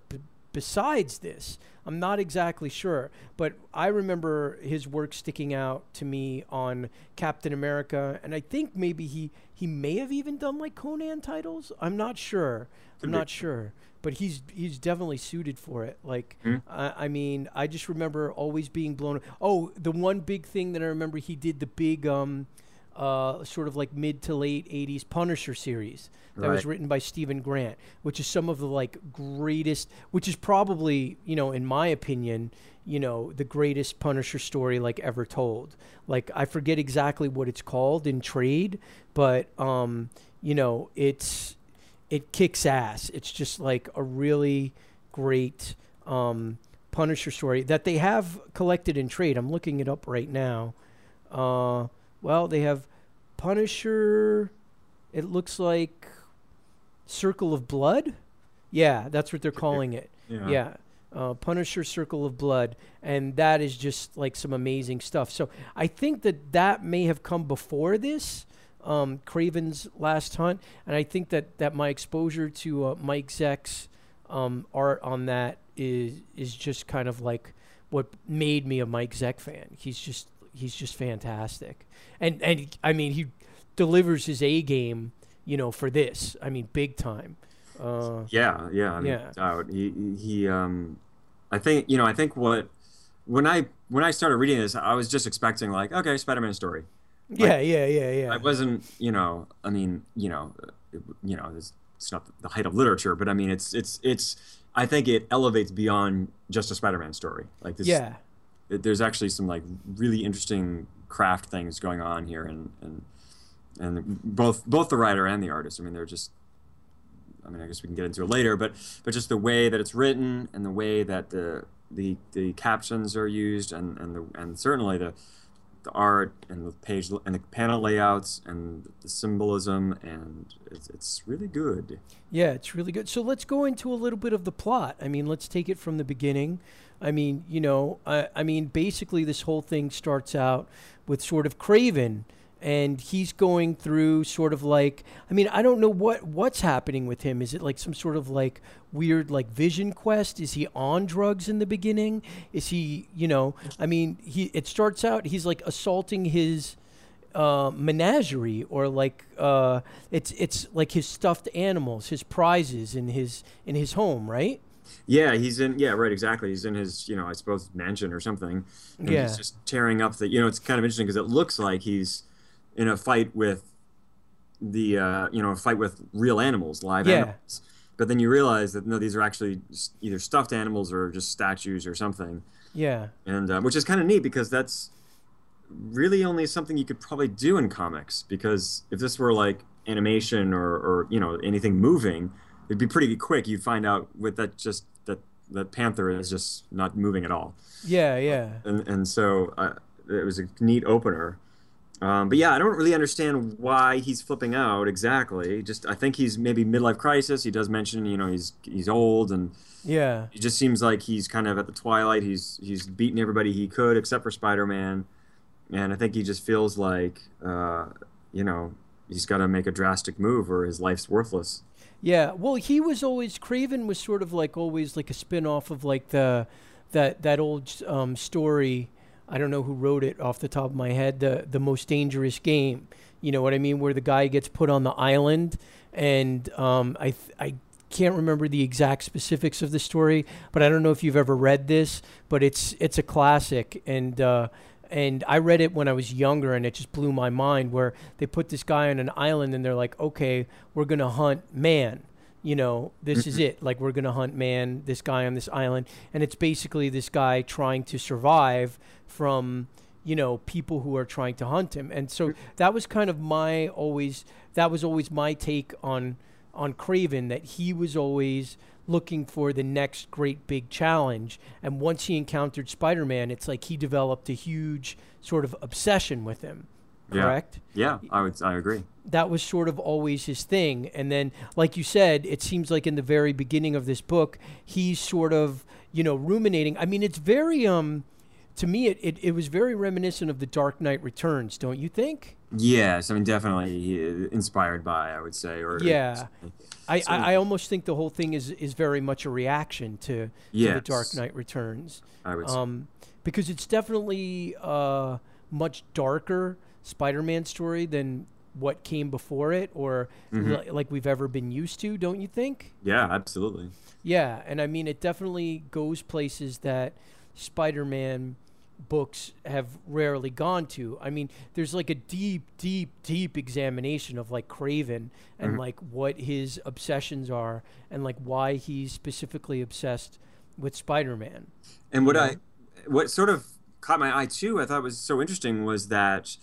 Speaker 4: besides this. I'm not exactly sure, but I remember his work sticking out to me on Captain America, and I think maybe he, he may have even done like Conan titles. I'm not sure. I'm not sure, but he's he's definitely suited for it. Like,
Speaker 5: Hmm?
Speaker 4: I, I mean, I just remember always being blown. Oh, the one big thing that I remember, he did the big, um, uh, sort of like mid to late eighties Punisher series that was
Speaker 5: Right.
Speaker 4: written by Stephen Grant, which is some of the like greatest, which is probably, you know, in my opinion, you know, the greatest Punisher story like ever told. Like, I forget exactly what it's called in trade, but um, you know, it's it kicks ass. It's just like a really great um, Punisher story that they have collected in trade. I'm looking it up right now. Uh, well, they have Punisher. It looks like Circle of Blood. Yeah, that's what they're calling it.
Speaker 5: Yeah.
Speaker 4: Yeah. Uh, Punisher Circle of Blood. And that is just like some amazing stuff. So I think that that may have come before this, um, Craven's Last Hunt. And I think that, that my exposure to uh, Mike Zeck's um, art on that is is just kind of like what made me a Mike Zeck fan. He's just he's just fantastic. And, and he, I mean, he delivers his A game, you know, for this. I mean, big time. Uh,
Speaker 5: Yeah, yeah, I mean,
Speaker 4: Yeah.
Speaker 5: doubt. He, he, um, I think, you know, I think what when I when I started reading this, I was just expecting like, okay, Spider-Man story.
Speaker 4: yeah, yeah, yeah, yeah.
Speaker 5: I wasn't, you know, I mean, you know, it, you know, it's, it's not the height of literature, but I mean, it's, it's, it's. I think it elevates beyond just a Spider-Man story. Like this,
Speaker 4: Yeah.
Speaker 5: it, there's actually some like really interesting craft things going on here, and and and both both the writer and the artist. I mean, they're just. I mean, I guess we can get into it later, but but just the way that it's written and the way that the the, the captions are used, and and the, and certainly the the art and the page and the panel layouts and the symbolism, and it's, it's really good.
Speaker 4: Yeah, it's really good. So let's go into a little bit of the plot. I mean, let's take it from the beginning. I mean, you know, I, I mean, basically this whole thing starts out with sort of Craven, and he's going through sort of like, I mean, I don't know what what's happening with him. Is it like some sort of like weird like vision quest? Is he on drugs in the beginning? Is he, you know, I mean, he it starts out he's like assaulting his uh, menagerie, or like uh, it's it's like his stuffed animals, his prizes in his in his home, right?
Speaker 5: Yeah, he's in. Yeah, right. Exactly. He's in his, you know, I suppose mansion or something. And
Speaker 4: Yeah.
Speaker 5: He's just tearing up the. You know, it's kind of interesting because it looks like he's in a fight with the, uh, you know, a fight with real animals, live
Speaker 4: Yeah.
Speaker 5: animals. But then you realize that no, these are actually s- either stuffed animals or just statues or something.
Speaker 4: Yeah.
Speaker 5: And uh, which is kind of neat because that's really only something you could probably do in comics. Because if this were like animation or, or you know, anything moving, it'd be pretty quick. You'd find out with that just that that panther is just not moving at all.
Speaker 4: Yeah, yeah.
Speaker 5: And and so uh, it was a neat opener. Um, but yeah, I don't really understand why he's flipping out exactly. Just I think he's maybe midlife crisis. He does mention, you know, he's he's old, and
Speaker 4: Yeah.
Speaker 5: it just seems like he's kind of at the twilight. He's he's beaten everybody he could except for Spider-Man, and I think he just feels like, uh, you know, he's got to make a drastic move or his life's worthless.
Speaker 4: Yeah, well, he was always Craven was sort of like always like a spin-off of like the that that old um, story. I don't know who wrote it off the top of my head. The the Most Dangerous Game. You know what I mean? Where the guy gets put on the island, and um, I th- I can't remember the exact specifics of the story, but I don't know if you've ever read this, but it's it's a classic, and uh, and I read it when I was younger, and it just blew my mind. Where they put this guy on an island, and they're like, okay, we're gonna hunt man. You know, this is it. Like, we're gonna hunt man, this guy on this island, and it's basically this guy trying to survive from, you know, people who are trying to hunt him. And so that was kind of my always that was always my take on on Craven, that he was always looking for the next great big challenge. And once he encountered Spider-Man, it's like he developed a huge sort of obsession with him.
Speaker 5: Yeah.
Speaker 4: Correct?
Speaker 5: Yeah, I would I agree.
Speaker 4: That was sort of always his thing. And then, like you said, it seems like in the very beginning of this book, he's sort of, you know, ruminating. I mean, it's very, um, to me, it, it, it was very reminiscent of The Dark Knight Returns, don't you think?
Speaker 5: Yes, I mean definitely uh, inspired by, I would say, or
Speaker 4: Yeah. I,
Speaker 5: so,
Speaker 4: I, I almost think the whole thing is, is very much a reaction to, to The Dark
Speaker 5: yes,
Speaker 4: Knight Returns.
Speaker 5: I would say.
Speaker 4: Um, because it's definitely a much darker Spider-Man story than what came before it, or
Speaker 5: Mhm.
Speaker 4: li- like we've ever been used to, don't you think?
Speaker 5: Yeah, absolutely.
Speaker 4: Yeah, and I mean, it definitely goes places that Spider-Man books have rarely gone to. I mean, there's like a deep, deep, deep examination of like Craven and
Speaker 5: Mhm.
Speaker 4: like what his obsessions are and like why he's specifically obsessed with Spider-Man.
Speaker 5: And
Speaker 4: You
Speaker 5: what
Speaker 4: know?
Speaker 5: I, what sort of caught my eye too, I thought was so interesting was that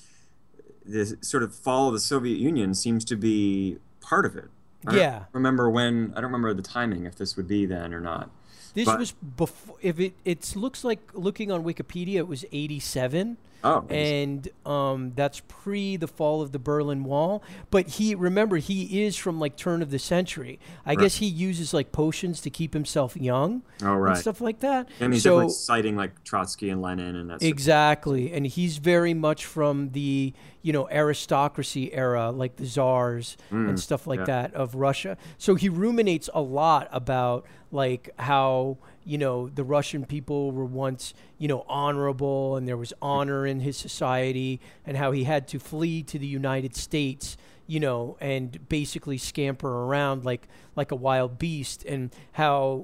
Speaker 5: the sort of fall of the Soviet Union seems to be part of it. I don't
Speaker 4: Yeah.
Speaker 5: remember when, I don't remember the timing if this would be then or not.
Speaker 4: This
Speaker 5: But
Speaker 4: was before. If it it looks like looking on Wikipedia, it was eighty-seven,
Speaker 5: oh,
Speaker 4: and um, that's pre the fall of the Berlin Wall. But he remember he is from like turn of the century. I
Speaker 5: Right.
Speaker 4: guess he uses like potions to keep himself young
Speaker 5: oh
Speaker 4: and
Speaker 5: right.
Speaker 4: stuff like that.
Speaker 5: And he's
Speaker 4: so
Speaker 5: definitely citing like Trotsky and Lenin and that sort of,
Speaker 4: exactly, and he's very much from the you know aristocracy era, like the czars and
Speaker 5: Mm,
Speaker 4: stuff like
Speaker 5: yeah.
Speaker 4: that of Russia. So he ruminates a lot about like how you know the Russian people were once you know honorable and there was honor in his society, and how he had to flee to the United States, you know, and basically scamper around like like a wild beast, and how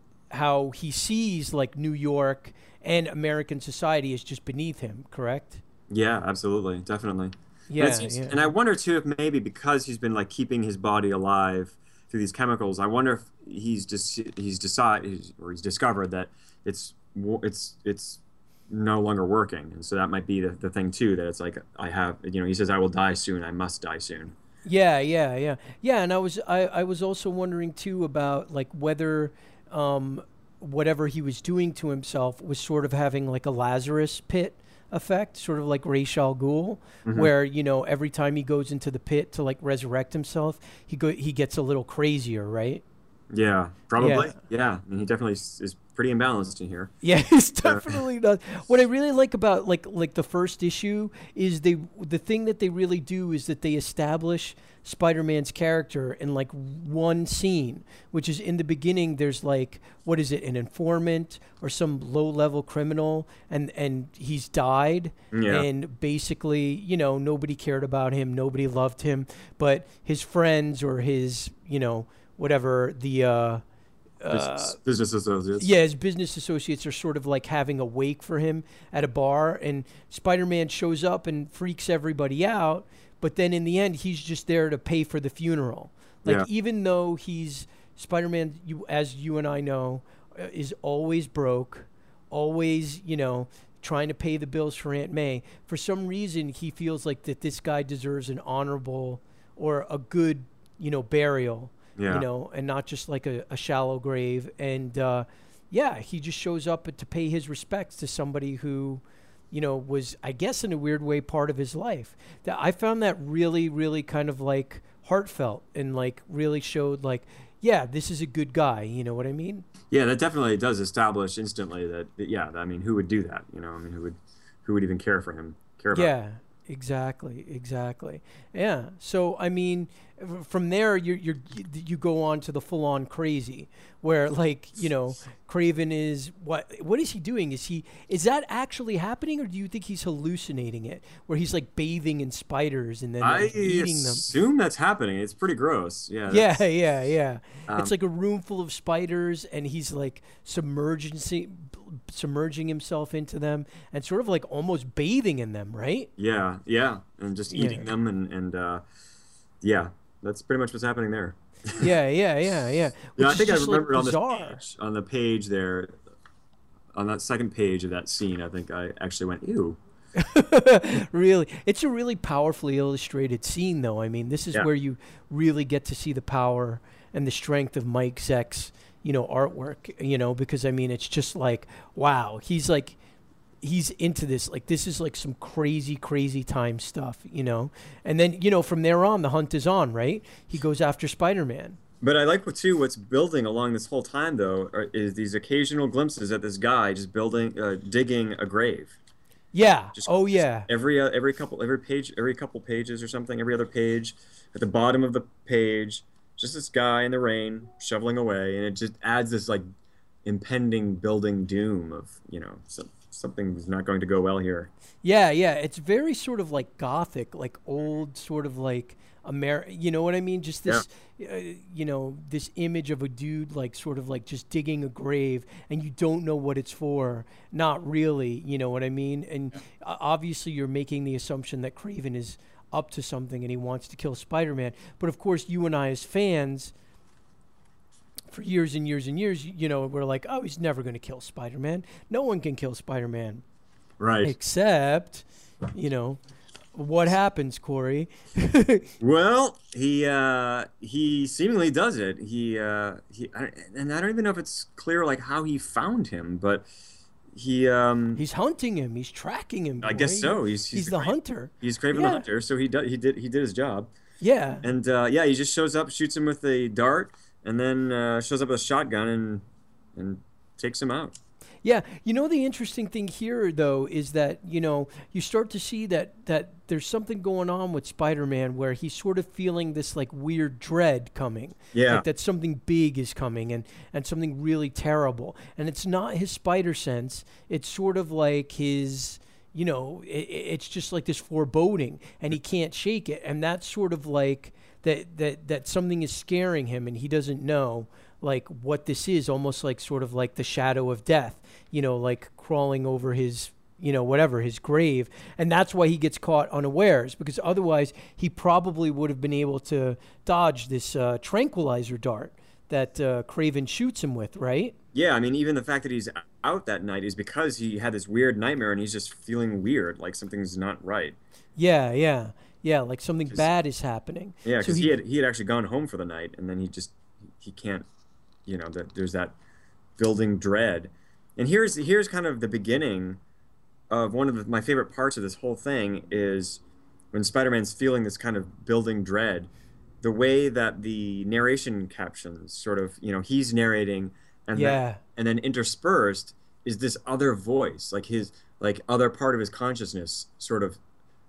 Speaker 4: how he sees like New York and American society is just beneath him, correct?
Speaker 5: Yeah, absolutely, definitely. And
Speaker 4: Yeah,
Speaker 5: it seems,
Speaker 4: yeah.
Speaker 5: and I wonder too if maybe because he's been like keeping his body alive through these chemicals, I wonder if he's just he's decided or he's discovered that it's wo- it's it's no longer working, and so that might be the, the thing too, that it's like I have, you know, he says I will die soon, I must die soon.
Speaker 4: Yeah, yeah, yeah. Yeah, and I was I, I was also wondering too about like whether um whatever he was doing to himself was sort of having like a Lazarus pit effect, sort of like Ra's al Ghul,
Speaker 5: Mhm.
Speaker 4: where, you know, every time he goes into the pit to like resurrect himself, he go he gets a little crazier, right?
Speaker 5: Yeah, probably.
Speaker 4: Yeah.
Speaker 5: Yeah, I mean, he definitely is, is pretty imbalanced in here.
Speaker 4: Yeah, it's definitely not. What I really like about like like the first issue is they the thing that they really do is that they establish Spider-Man's character in like one scene, which is in the beginning. There's like what is it, an informant or some low-level criminal, and and he's died,
Speaker 5: Yeah.
Speaker 4: and basically you know nobody cared about him, nobody loved him, but his friends or his you know whatever the. Uh,
Speaker 5: Business, business associates.
Speaker 4: yeah, his business associates are sort of like having a wake for him at a bar, and Spider-Man shows up and freaks everybody out. But then in the end, he's just there to pay for the funeral. Like
Speaker 5: Yeah.
Speaker 4: even though he's Spider-Man, you as you and I know, uh, is always broke, always you know trying to pay the bills for Aunt May. For some reason, he feels like that this guy deserves an honorable or a good you know burial.
Speaker 5: Yeah.
Speaker 4: You know, and not just like a, a shallow grave. And uh, yeah, he just shows up to pay his respects to somebody who, you know, was, I guess, in a weird way, part of his life. That I found that really, really kind of like heartfelt and like really showed like, yeah, this is a good guy. You know what I mean?
Speaker 5: Yeah, that definitely does establish instantly that, that yeah, I mean, who would do that? You know, I mean, who would who would even care for him? Care about him?
Speaker 4: Yeah, exactly, exactly. Yeah. So I mean, f- from there you you you go on to the full on crazy, where like you know Craven is what what is he doing? Is he is that actually happening, or do you think he's hallucinating it, where he's like bathing in spiders and then
Speaker 5: I
Speaker 4: like, eating them?
Speaker 5: assume that's happening. It's pretty gross. Yeah.
Speaker 4: Yeah,
Speaker 5: that's-
Speaker 4: yeah, yeah.
Speaker 5: Um,
Speaker 4: it's like a room full of spiders, and he's like submerging, submerging himself into them, and sort of like almost bathing in them, right?
Speaker 5: Yeah, yeah, and just
Speaker 4: Yeah.
Speaker 5: eating them, and and uh, yeah, that's pretty much what's happening there.
Speaker 4: Yeah, yeah, yeah, yeah. Which
Speaker 5: Yeah, I
Speaker 4: is
Speaker 5: think I
Speaker 4: just, like,
Speaker 5: remembered on this
Speaker 4: bizarre.
Speaker 5: page, on the page there, on that second page of that scene. I think I actually went, ew.
Speaker 4: Really, it's a really powerfully illustrated scene, though. I mean, this is
Speaker 5: Yeah.
Speaker 4: where you really get to see the power and the strength of Mike Zeck's, you know, artwork. You know, because I mean, it's just like, wow, he's like, he's into this. Like, this is like some crazy, crazy time stuff. You know, and then you know, from there on, the hunt is on. Right? He goes after Spider-Man.
Speaker 5: But I like what too. What's building along this whole time though are, is these occasional glimpses at this guy just building, uh, digging a grave.
Speaker 4: Yeah.
Speaker 5: Just,
Speaker 4: Oh,
Speaker 5: just
Speaker 4: yeah.
Speaker 5: every uh, every couple every page every couple pages or something, every other page, at the bottom of the page, just this guy in the rain shoveling away, and it just adds this like impending building doom of, you know, so, something's not going to go well here.
Speaker 4: Yeah, yeah. It's very sort of like gothic, like old sort of like Amer. You know what I mean? Just this, uh, you know, this image of a dude like sort of like just digging a grave, and you don't know what it's for. Not really. You know what I mean? And uh, obviously, you're making the assumption that Craven is up to something and he wants to kill Spider-Man. But of course, you and I as fans, for years and years and years, you know, we're like, oh, he's never going to kill Spider-Man. No one can kill Spider-Man.
Speaker 5: Right.
Speaker 4: Except, you know, what happens, Corey?
Speaker 5: Well, he uh, he seemingly does it. He uh, he I, and I don't even know if it's clear like how he found him, but he um,
Speaker 4: He's hunting him. He's tracking him.
Speaker 5: I guess
Speaker 4: Corey.
Speaker 5: so. He's
Speaker 4: He's,
Speaker 5: he's,
Speaker 4: the
Speaker 5: Cra-
Speaker 4: hunter.
Speaker 5: He's Craven
Speaker 4: Yeah.
Speaker 5: the Hunter, so he did he did he did his job.
Speaker 4: Yeah.
Speaker 5: And uh, yeah, he just shows up, shoots him with a dart, and then uh, shows up with a shotgun and and takes him out.
Speaker 4: Yeah, you know, the interesting thing here, though, is that, you know, you start to see that that there's something going on with Spider-Man where he's sort of feeling this, like, weird dread coming.
Speaker 5: Yeah.
Speaker 4: Like that something big is coming and, and something really terrible. And it's not his spider sense. It's sort of like his, you know, it, it's just like this foreboding, and he can't shake it. And that's sort of like that, that, that something is scaring him, and he doesn't know, like, what this is, almost like sort of like the shadow of death, you know, like crawling over his, you know, whatever, his grave. And that's why he gets caught unawares, because otherwise he probably would have been able to dodge this uh, tranquilizer dart that uh, Craven shoots him with, right?
Speaker 5: Yeah, I mean, even the fact that he's out that night is because he had this weird nightmare and he's just feeling weird, like something's not right.
Speaker 4: Yeah, yeah, yeah, like something bad is happening.
Speaker 5: Yeah,
Speaker 4: So
Speaker 5: because he, had he had actually gone home for the night, and then he just he can't, you know, that there's that building dread. And here's here's kind of the beginning of one of the, my favorite parts of this whole thing is when Spider-Man's feeling this kind of building dread, the way that the narration captions sort of, you know, he's narrating, and
Speaker 4: Yeah.
Speaker 5: then, and then interspersed is this other voice, like his like other part of his consciousness, sort of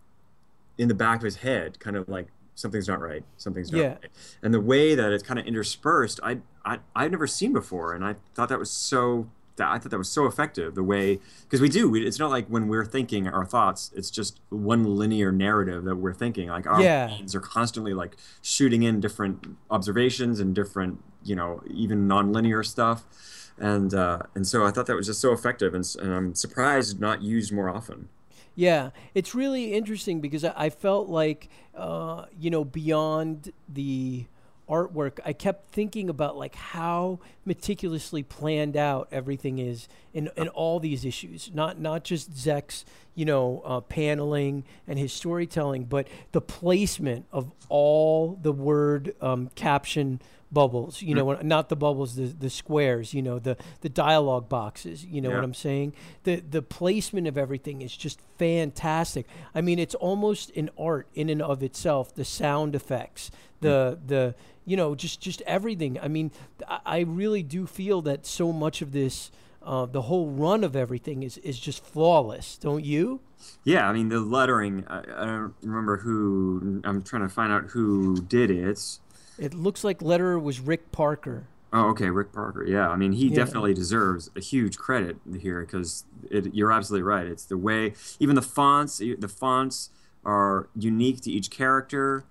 Speaker 5: in the back of his head, kind of like something's not right, something's not
Speaker 4: Yeah.
Speaker 5: right. And the way that it's kind of interspersed, I I I've never seen before, and I thought that was so. That I thought that was so effective, the way, because we do. We, it's not like when we're thinking our thoughts, it's just one linear narrative that we're thinking. Like our
Speaker 4: Yeah.
Speaker 5: brains are constantly like shooting in different observations and different, you know, even non-linear stuff, and uh, and so I thought that was just so effective, and, s- and I'm surprised not used more often.
Speaker 4: Yeah, it's really interesting because I, I felt like, uh, you know, beyond the artwork, I kept thinking about like how meticulously planned out everything is in, in all these issues. Not not just Zek's, you know, uh, paneling and his storytelling, but the placement of all the word um, caption bubbles. You know, not the bubbles, the the squares. You know, the the dialogue boxes. You know
Speaker 5: Yeah.
Speaker 4: what I'm saying? The the placement of everything is just fantastic. I mean, it's almost an art in and of itself. The sound effects, the the you know, just just everything. I mean, I, I really do feel that so much of this, uh, the whole run of everything is is just flawless. Don't you?
Speaker 5: Yeah, I mean the lettering. I, I don't remember who. I'm trying to find out who did it.
Speaker 4: It looks like letterer was Rick Parker.
Speaker 5: Oh, okay, Rick Parker. Yeah, I mean, he
Speaker 4: Yeah.
Speaker 5: definitely deserves a huge credit here because it, you're absolutely right. It's the way, even the fonts. The fonts are unique to each character,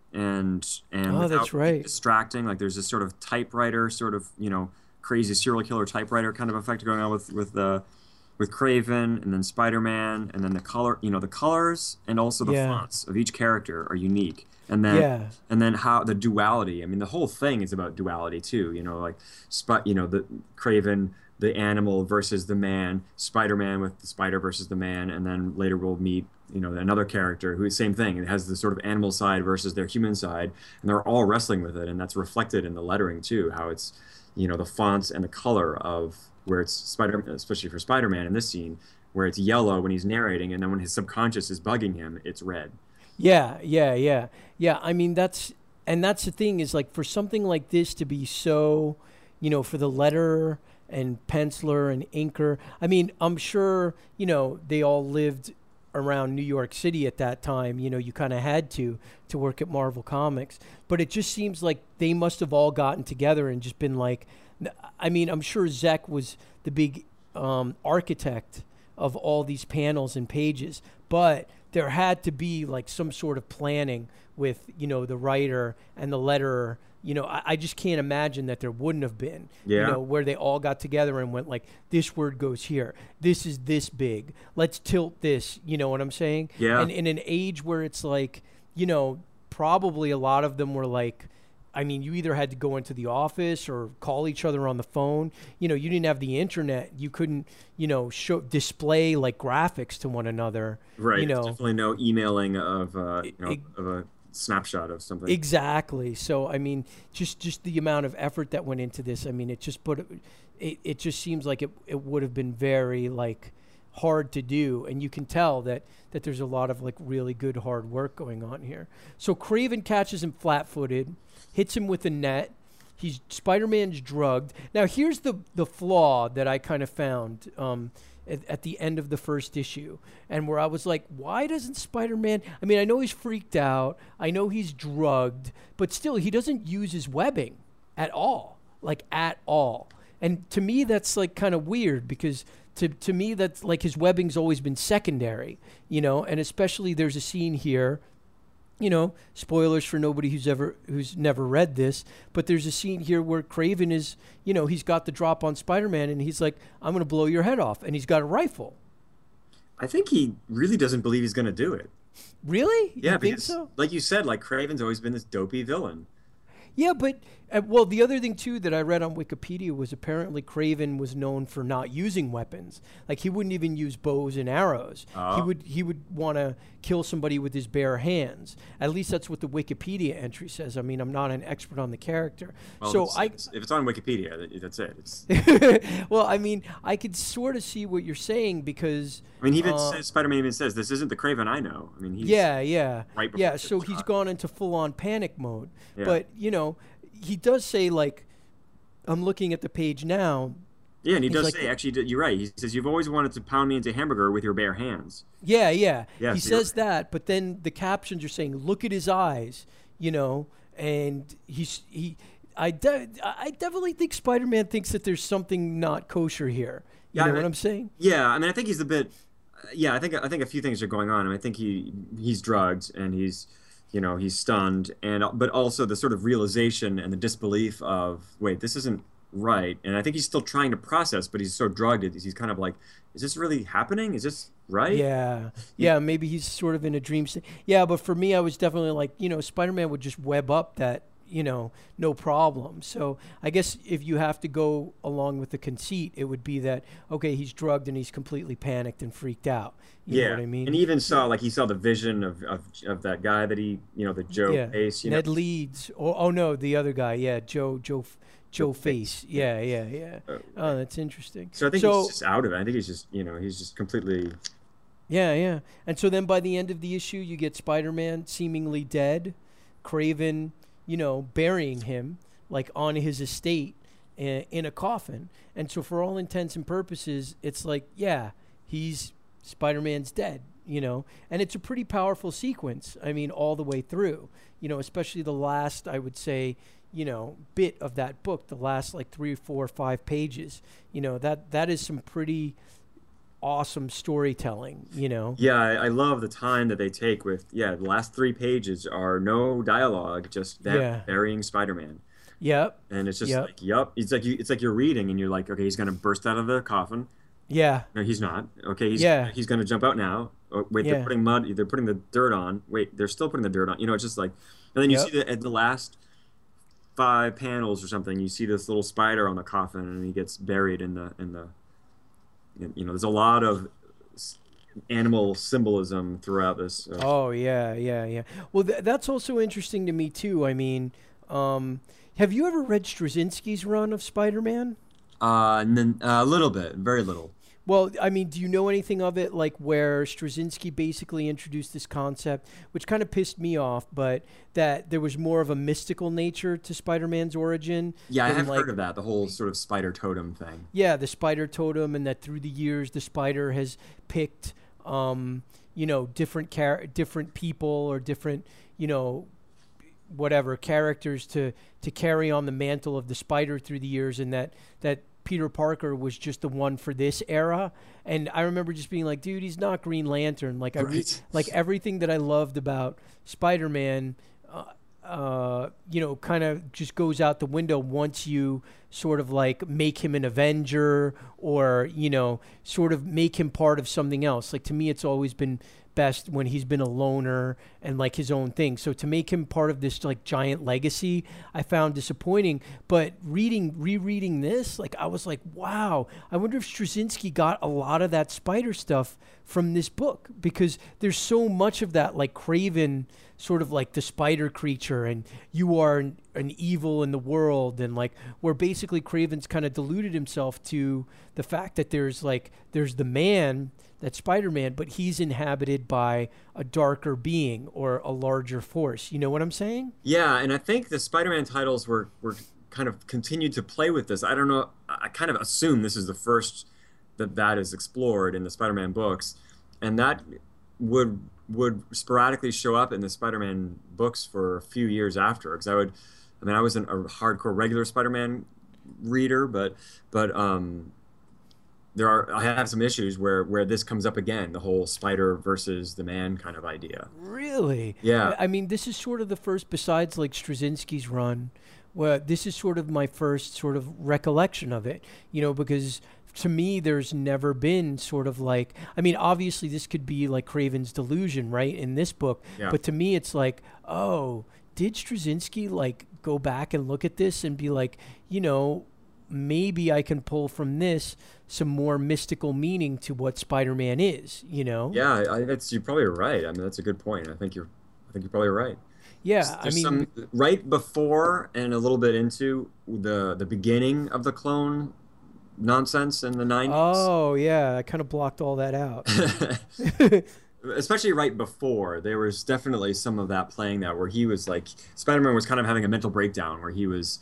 Speaker 5: and and
Speaker 4: Oh,
Speaker 5: without
Speaker 4: that's
Speaker 5: being
Speaker 4: right.
Speaker 5: distracting. Like there's this sort of typewriter, sort of you know, crazy serial killer typewriter kind of effect going on with with uh, with Craven, and then Spider-Man, and then the color. You know, the colors and also the
Speaker 4: Yeah.
Speaker 5: fonts of each character are unique. And then,
Speaker 4: Yeah.
Speaker 5: and then how the duality. I mean, the whole thing is about duality too. You know, like, Sp- you know, the Craven, the animal versus the man, Spider-Man with the spider versus the man, and then later we'll meet, you know, another character who same thing. It has the sort of animal side versus their human side, and they're all wrestling with it, and that's reflected in the lettering too. How it's, you know, the fonts and the color of where it's Spider, especially for Spider-Man in this scene, where it's yellow when he's narrating, and then when his subconscious is bugging him, it's red.
Speaker 4: Yeah, yeah, yeah. Yeah, I mean that's and that's the thing is like for something like this to be so, you know, for the letterer and penciler and inker. I mean, I'm sure, you know, they all lived around New York City at that time. You know, you kind of had to to work at Marvel Comics. But it just seems like they must have all gotten together and just been like, I mean, I'm sure Zek was the big um, architect of all these panels and pages, but there had to be like some sort of planning with, you know, the writer and the letterer. You know, I, I just can't imagine that there wouldn't have been,
Speaker 5: Yeah.
Speaker 4: you know, where they all got together and went like, this word goes here. This is this big. Let's tilt this. You know what I'm saying?
Speaker 5: Yeah.
Speaker 4: And in an age where it's like, you know, probably a lot of them were like, I mean, you either had to go into the office or call each other on the phone. You know, you didn't have the internet. You couldn't, you know, show display like graphics to one another.
Speaker 5: Right.
Speaker 4: You know,
Speaker 5: Definitely no emailing of uh, you know,
Speaker 4: Ex-
Speaker 5: of a snapshot of something.
Speaker 4: exactly. So, I mean, just just the amount of effort that went into this. I mean, it just put it. It just seems like it it would have been very like hard to do, and you can tell that that there's a lot of like really good hard work going on here. So Kraven catches him flat-footed, hits him with a net. He's Spider-Man's drugged. Now here's the the flaw that I kind of found um, at, at the end of the first issue, and where I was like, why doesn't Spider-Man? I mean, I know he's freaked out. I know he's drugged, but still, he doesn't use his webbing at all, like at all. And to me, that's like kind of weird because. To to me, that's like his webbing's always been secondary, you know, and especially there's a scene here, you know, spoilers for nobody who's ever who's never read this, but there's a scene here where Kraven is, you know, he's got the drop on Spider-Man and he's like, I'm going to blow your head off, and he's got a rifle.
Speaker 5: I think he really doesn't believe he's going to do it.
Speaker 4: Really?
Speaker 5: Yeah,
Speaker 4: you think
Speaker 5: because,
Speaker 4: so?
Speaker 5: like you said, like Kraven's always been this dopey villain.
Speaker 4: Yeah, but uh, well, the other thing too that I read on Wikipedia was apparently Kraven was known for not using weapons. Like he wouldn't even use bows and arrows.
Speaker 5: Oh.
Speaker 4: He would he would want to kill somebody with his bare hands. At least that's what the Wikipedia entry says. I mean, I'm not an expert on the character,
Speaker 5: Well,
Speaker 4: so
Speaker 5: it's-
Speaker 4: I.
Speaker 5: it's- if it's on Wikipedia, that- that's it. It's,
Speaker 4: well, I mean, I could sort of see what you're saying because.
Speaker 5: I mean, he even
Speaker 4: uh,
Speaker 5: says, Spider-Man even says, "This isn't the Kraven I know." I mean, he's
Speaker 4: Yeah, yeah,
Speaker 5: right before
Speaker 4: yeah.
Speaker 5: he
Speaker 4: So
Speaker 5: gets
Speaker 4: he's
Speaker 5: shot.
Speaker 4: gone into full-on panic mode.
Speaker 5: Yeah.
Speaker 4: But you know, he does say like, I'm looking at the page now.
Speaker 5: Yeah, and he
Speaker 4: He's
Speaker 5: does
Speaker 4: like-
Speaker 5: say, actually, you're right. He says, "You've always wanted to pound me into hamburger with your bare hands."
Speaker 4: Yeah, yeah.
Speaker 5: Yeah,
Speaker 4: he
Speaker 5: so you're
Speaker 4: says that, but then the captions are saying, "Look at his eyes," you know, and he's he. I de- I definitely think Spider-Man thinks that there's something not kosher here. You
Speaker 5: Yeah,
Speaker 4: know
Speaker 5: I-
Speaker 4: what I'm saying?
Speaker 5: Yeah, I mean, I think he's a bit. uh, Yeah, I think I think a few things are going on. I, mean, I think he he's drugged and he's, you know, he's stunned, and but also the sort of realization and the disbelief of, wait, this isn't right. And I think he's still trying to process, but he's so drugged, he's he's kind of like, is this really happening? Is this right?
Speaker 4: Yeah, yeah. Maybe he's sort of in a dream state. Yeah, but for me, I was definitely like, you know, Spider-Man would just web up that, you know, no problem. So I guess if you have to go along with the conceit, it would be that, okay, he's drugged and he's completely panicked and freaked out. You
Speaker 5: Yeah,
Speaker 4: know what I mean?
Speaker 5: and he even saw, like, he saw the vision of, of, of that guy that he, you know, the Joe
Speaker 4: yeah.
Speaker 5: Face, you
Speaker 4: Ned
Speaker 5: know.
Speaker 4: Leeds. Oh, oh no, the other guy. Yeah, Joe, Joe, Joe Face. Yeah, yeah, yeah.
Speaker 5: Uh,
Speaker 4: Oh, that's interesting.
Speaker 5: So I think
Speaker 4: so,
Speaker 5: he's just out of it. I think he's just, you know, he's just completely.
Speaker 4: Yeah, yeah. And so then by the end of the issue, you get Spider-Man seemingly dead, Kraven, you know, burying him like on his estate in, in a coffin. And so for all intents and purposes, it's like, yeah, he's Spider-Man's dead, you know. And it's a pretty powerful sequence. I mean, all the way through, you know, especially the last, I would say, you know, bit of that book, the last like three, four, five pages. You know, that that is some pretty awesome storytelling, you know.
Speaker 5: Yeah, I, I love the time that they take with, yeah, the last three pages are no dialogue, just them
Speaker 4: Yeah.
Speaker 5: burying Spider-Man.
Speaker 4: Yep.
Speaker 5: And it's just
Speaker 4: Yep.
Speaker 5: like, yup. It's like you, it's like you're reading and you're like, okay, he's gonna burst out of the coffin.
Speaker 4: Yeah.
Speaker 5: No, he's not. Okay, he's
Speaker 4: Yeah.
Speaker 5: he's gonna jump out now. Oh, wait,
Speaker 4: Yeah.
Speaker 5: they're putting mud. They're putting the dirt on. Wait, they're still putting the dirt on. You know, it's just like, and then you
Speaker 4: Yep.
Speaker 5: see that at the last five panels or something, you see this little spider on the coffin, and he gets buried in the in the. You know, there's a lot of s- animal symbolism throughout this. Uh,
Speaker 4: Oh yeah, yeah, yeah. Well, th- that's also interesting to me too. I mean, um, have you ever read Straczynski's run of Spider-Man?
Speaker 5: uh, and then uh, a little bit, very little.
Speaker 4: Well, I mean, do you know anything of it, like where Straczynski basically introduced this concept, which kind of pissed me off, but that there was more of a mystical nature to Spider-Man's origin?
Speaker 5: Yeah, I
Speaker 4: than,
Speaker 5: have
Speaker 4: like,
Speaker 5: heard of that, the whole sort of spider totem thing.
Speaker 4: Yeah, the spider totem, and that through the years the spider has picked, um, you know, different char- different people or different, you know, whatever characters to to carry on the mantle of the spider through the years, and that that Peter Parker was just the one for this era. And I remember just being like, dude, he's not Green Lantern. Like I re-
Speaker 5: Right.
Speaker 4: like everything that I loved about Spider-Man, uh, uh, you know, kind of just goes out the window once you sort of like make him an Avenger, or, you know, sort of make him part of something else. Like to me, it's always been best when he's been a loner and like his own thing. So to make him part of this like giant legacy, I found disappointing. But reading, rereading this, like I was like, wow, I wonder if Straczynski got a lot of that spider stuff from this book, because there's so much of that, like Kraven, sort of like the spider creature, and you are an, an evil in the world, and like where basically Kraven's kind of deluded himself to the fact that there's like there's the man, that's Spider-Man, but he's inhabited by a darker being or a larger force. You know what I'm saying?
Speaker 5: Yeah, and I think the Spider-Man titles were were kind of continued to play with this. I don't know. I kind of assume this is the first that that is explored in the Spider-Man books, and that would would sporadically show up in the Spider-Man books for a few years after. Because I would, I mean, I wasn't a hardcore regular Spider-Man reader, but but um, there are I have some issues where where this comes up again, the whole spider versus the man kind of idea.
Speaker 4: Really?
Speaker 5: Yeah.
Speaker 4: I I mean, this is sort of the first, besides like Straczynski's run, where this is sort of my first sort of recollection of it, you know, because to me, there's never been sort of like, I mean, obviously this could be like Kraven's delusion, right, in this book,
Speaker 5: Yeah.
Speaker 4: but to me, it's like, oh, did Straczynski like go back and look at this and be like, you know, maybe I can pull from this some more mystical meaning to what Spider-Man is, you know?
Speaker 5: Yeah, I, that's you're probably right. I mean, that's a good point. I think you're I think you're probably right.
Speaker 4: Yeah, I
Speaker 5: There's
Speaker 4: mean,
Speaker 5: some right before and a little bit into the the beginning of the clone nonsense in the nineties.
Speaker 4: oh yeah, I kind of blocked all that out.
Speaker 5: Especially right before, there was definitely some of that playing that where he was like Spider-Man was kind of having a mental breakdown where he was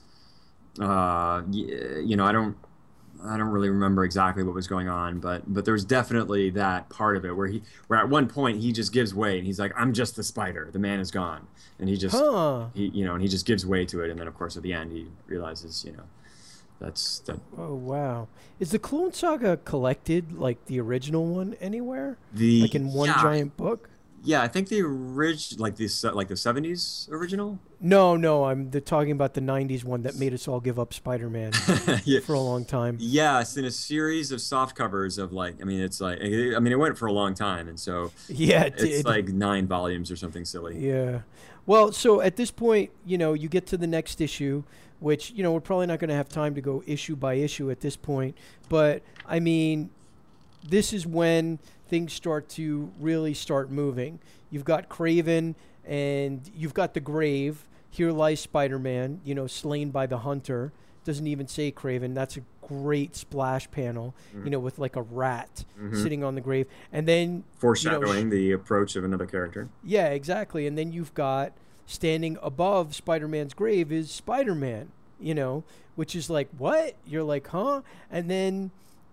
Speaker 5: uh y- you know, I don't I don't really remember exactly what was going on, but but there was definitely that part of it where he where at one point he just gives way and he's like, I'm just the spider, the man is gone, and he just
Speaker 4: Huh.
Speaker 5: he you know and he just gives way to it, and then of course at the end he realizes, you know, that's that
Speaker 4: Oh wow. Is the Clone Saga collected like the original one anywhere?
Speaker 5: the
Speaker 4: Like in one
Speaker 5: yeah,
Speaker 4: giant book?
Speaker 5: yeah I think the orig like the se- like the seventies original.
Speaker 4: No, no, I'm the, talking about the nineties one that made us all give up Spider-Man
Speaker 5: Yeah.
Speaker 4: for a long time.
Speaker 5: Yes, in a series of soft covers of like, I mean, it's like, I mean, it went for a long time, and so
Speaker 4: Yeah, it
Speaker 5: it's
Speaker 4: did.
Speaker 5: like nine volumes or something silly.
Speaker 4: Yeah. Well, so at this point, you know, you get to the next issue, which, you know, we're probably not going to have time to go issue by issue at this point. But, I mean, this is when things start to really start moving. You've got Kraven and you've got the grave. Here lies Spider-Man, you know, slain by the hunter. Doesn't even say Kraven. That's a great splash panel, you know, with like a rat
Speaker 5: Mhm.
Speaker 4: sitting on the grave. And then, you know,
Speaker 5: Foreshadowing the approach of another character.
Speaker 4: yeah, exactly. And then you've got standing above Spider-Man's grave is Spider-Man, you know, which is like, what? You're like, huh? And then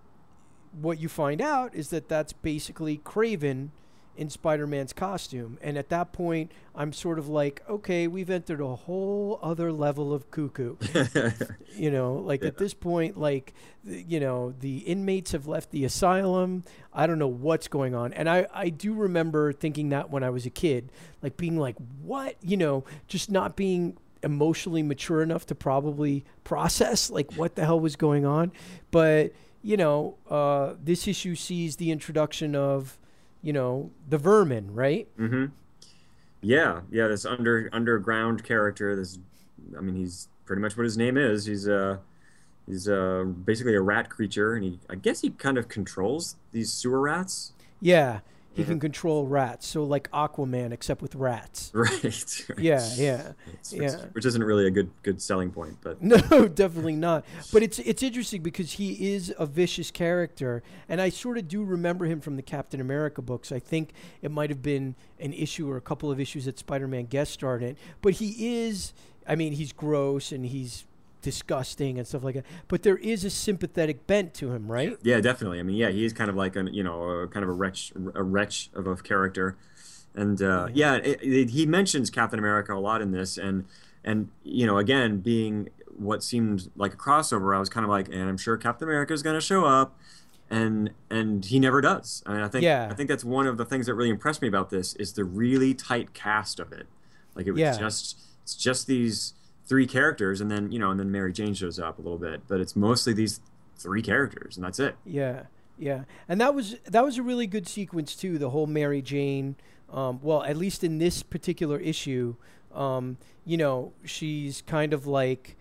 Speaker 4: what you find out is that that's basically Kraven in Spider-Man's costume. And at that point, I'm sort of like, okay, we've entered a whole other level of cuckoo. You know, like at this point, like, th- you know, the inmates have left the asylum. I don't know what's going on. And I, I do remember thinking that when I was a kid, like being like, what? You know, just not being emotionally mature enough to probably process like what the hell was going on. But, you know, uh, this issue sees the introduction of, you know, the Vermin, right?
Speaker 5: hmm Yeah, yeah. This under underground character. This, I mean, he's pretty much what his name is. He's uh, he's uh, basically a rat creature, and he, I guess, he kind of controls these sewer rats.
Speaker 4: Yeah. he can control rats. So like Aquaman, except with rats.
Speaker 5: Right. right.
Speaker 4: Yeah, yeah,
Speaker 5: It's-
Speaker 4: yeah.
Speaker 5: Which, which isn't really a good good selling point, but
Speaker 4: No, definitely not. But it's it's interesting because he is a vicious character, and I sort of do remember him from the Captain America books. I think it might have been an issue or a couple of issues that Spider-Man guest starred in. But he is, I mean, he's gross and he's disgusting and stuff like that. But there is a sympathetic bent to him, right?
Speaker 5: yeah, definitely. I mean, yeah, he's kind of like a you know a, kind of a wretch a wretch of a character, and uh, yeah, it, it, he mentions Captain America a lot in this, and and you know again being what seemed like a crossover, I was kind of like, and I'm sure Captain America is going to show up, and and he never does. I mean, I think
Speaker 4: Yeah.
Speaker 5: I think that's one of the things that really impressed me about this is the really tight cast of it. Like it was
Speaker 4: Yeah.
Speaker 5: just it's just these three characters, and then you know, and then Mary Jane shows up a little bit, but it's mostly these three characters, and that's it.
Speaker 4: Yeah, yeah, and that was that was a really good sequence too. The whole Mary Jane, um, well, at least in this particular issue, um, you know, she's kind of like,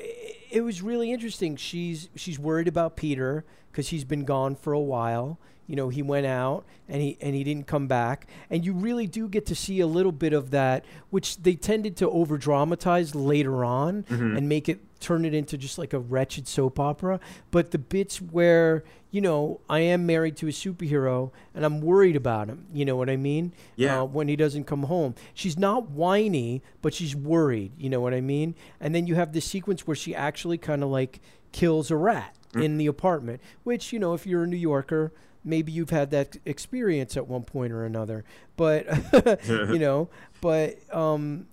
Speaker 4: it was really interesting. She's she's worried about Peter because he's been gone for a while. You know, he went out and he and he didn't come back, and you really do get to see a little bit of that, which they tended to over dramatize later on and make it turn it into just like a wretched soap opera. But the bits where, you know, I am married to a superhero and I'm worried about him, you know what I mean?
Speaker 5: Yeah.
Speaker 4: Uh, when he doesn't come home, she's not whiny, but she's worried, you know what I mean? And then you have this sequence where she actually kind of like kills a rat in the apartment, which, you know, if you're a New Yorker, maybe you've had that experience at one point or another, but you know, but um,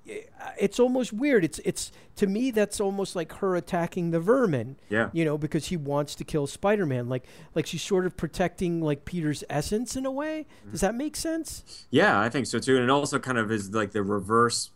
Speaker 4: it's almost weird. It's it's to me that's almost like her attacking the Vermin.
Speaker 5: Yeah.
Speaker 4: You know, because he wants to kill Spider-Man. Like like she's sort of protecting like Peter's essence in a way. Does that make sense?
Speaker 5: Yeah, I think so too, and it also kind of is like the reverse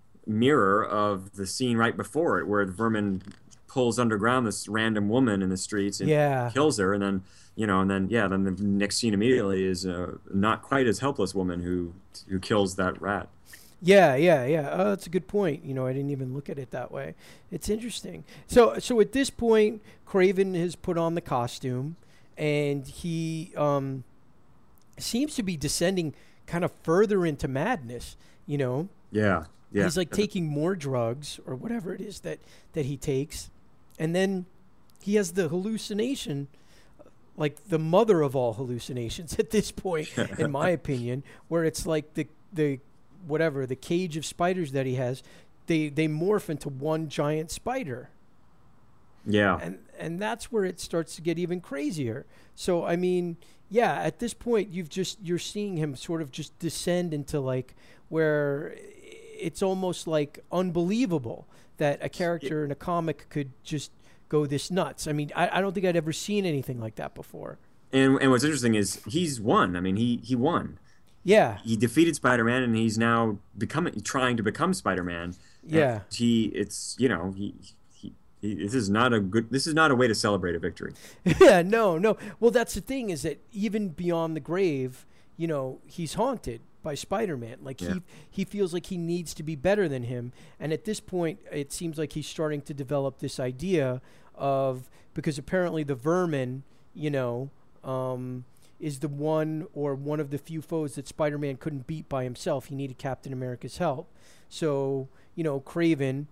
Speaker 5: mirror of the scene right before it, where the Vermin pulls underground this random woman in the streets and
Speaker 4: Yeah.
Speaker 5: kills her, and then you know, and then yeah, then the next scene immediately is a not quite as helpless woman who who kills that rat.
Speaker 4: Yeah, yeah, yeah. Oh, that's a good point. You know, I didn't even look at it that way. It's interesting. So, so at this point, Craven has put on the costume, and he um, seems to be descending kind of further into madness. You know,
Speaker 5: Yeah, yeah.
Speaker 4: he's like taking more drugs or whatever it is that that he takes, and then he has the hallucination, like the mother of all hallucinations at this point, in my opinion, where it's like the the whatever the cage of spiders that he has, they they morph into one giant spider,
Speaker 5: yeah.
Speaker 4: and and that's where it starts to get even crazier. So I mean, yeah, at this point you've just you're seeing him sort of just descend into like where it's almost like unbelievable that a character in a comic could just go this nuts. I mean, I, I don't think I'd ever seen anything like that before.
Speaker 5: And and what's interesting is he's won. I mean, he he won.
Speaker 4: Yeah,
Speaker 5: He defeated Spider-Man, and he's now becoming trying to become Spider-Man. And
Speaker 4: Yeah.
Speaker 5: he it's you know he. he he, this is not a good. This is not a way to celebrate a victory.
Speaker 4: yeah, no, no. Well, that's the thing is that even beyond the grave, you know, he's haunted by Spider-Man. Like
Speaker 5: Yeah.
Speaker 4: he he feels like he needs to be better than him, and at this point, it seems like he's starting to develop this idea of because apparently the Vermin, you know, um, is the one or one of the few foes that Spider-Man couldn't beat by himself. He needed Captain America's help. So, you know, Craven,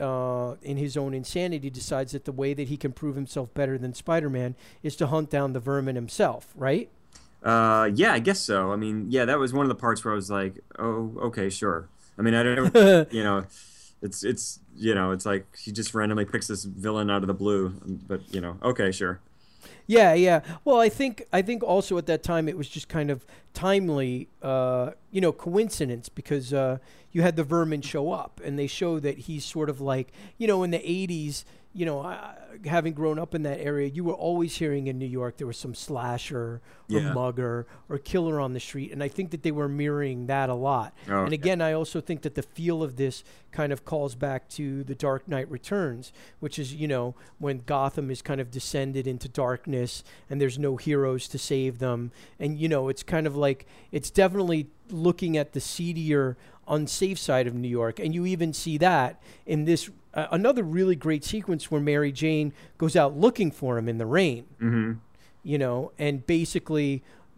Speaker 4: uh, in his own insanity, decides that the way that he can prove himself better than Spider-Man is to hunt down the Vermin himself, right?
Speaker 5: Uh, yeah, I guess so. I mean, yeah, that was one of the parts where I was like, oh, okay, sure. I mean, I don't, you know, it's it's you know, it's like he just randomly picks this villain out of the blue, but you know, okay, sure.
Speaker 4: Yeah, yeah. Well, I think I think also at that time it was just kind of timely, uh, you know, coincidence because uh, you had the Vermin show up, and they show that he's sort of like, you know, in the eighties, you know, uh, having grown up in that area, you were always hearing in New York there was some slasher or
Speaker 5: Yeah.
Speaker 4: mugger or killer on the street, and I think that they were mirroring that a lot.
Speaker 5: Oh,
Speaker 4: and again, I also think that the feel of this kind of calls back to The Dark Knight Returns, which is, you know, when Gotham is kind of descended into darkness and there's no heroes to save them. And, you know, it's kind of like, it's definitely looking at the seedier, unsafe side of New York. And you even see that in this, uh, another really great sequence where Mary Jane goes out looking for him in the rain.
Speaker 5: Mm-hmm.
Speaker 4: You know, and basically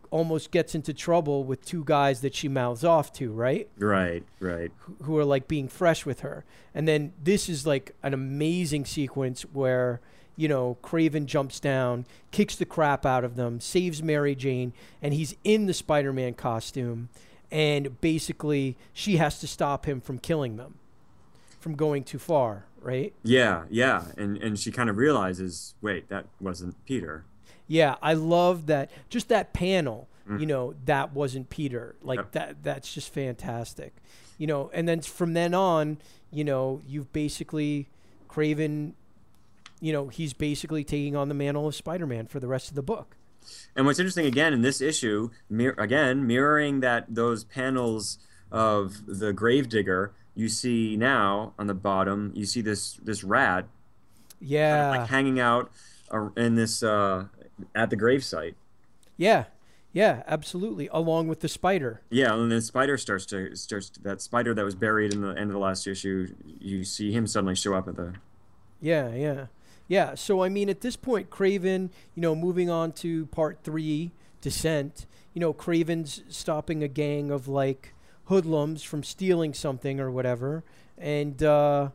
Speaker 4: almost gets into trouble with two guys that she mouths off to, right?
Speaker 5: Right, right.
Speaker 4: Who, who are like being fresh with her. And then this is like an amazing sequence where, you know, Kraven jumps down, kicks the crap out of them, saves Mary Jane, and he's in the Spider-Man costume. And basically, she has to stop him from killing them, from going too far, right?
Speaker 5: Yeah, yeah. And and she kind of realizes, wait, that wasn't Peter.
Speaker 4: Yeah, I love that. Just that panel, mm. you know, that wasn't Peter. Like,
Speaker 5: yep.
Speaker 4: that. that's just fantastic. You know, and then from then on, you know, you've basically, Kraven, you know, he's basically taking on the mantle of Spider-Man for the rest of the book.
Speaker 5: And what's interesting, again, in this issue, mir- again, mirroring that those panels of the Gravedigger, you see now on the bottom, you see this this rat,
Speaker 4: yeah,
Speaker 5: kind of like hanging out uh, in this uh, at the gravesite.
Speaker 4: Yeah, yeah, absolutely. Along with the spider.
Speaker 5: Yeah, and the spider starts to starts to, that spider that was buried in the end of the last issue. You see him suddenly show up at the.
Speaker 4: Yeah, yeah. Yeah, so I mean, at this point, Kraven, you know, moving on to part three, Descent, you know, Kraven's stopping a gang of, like, hoodlums from stealing something or whatever, and uh,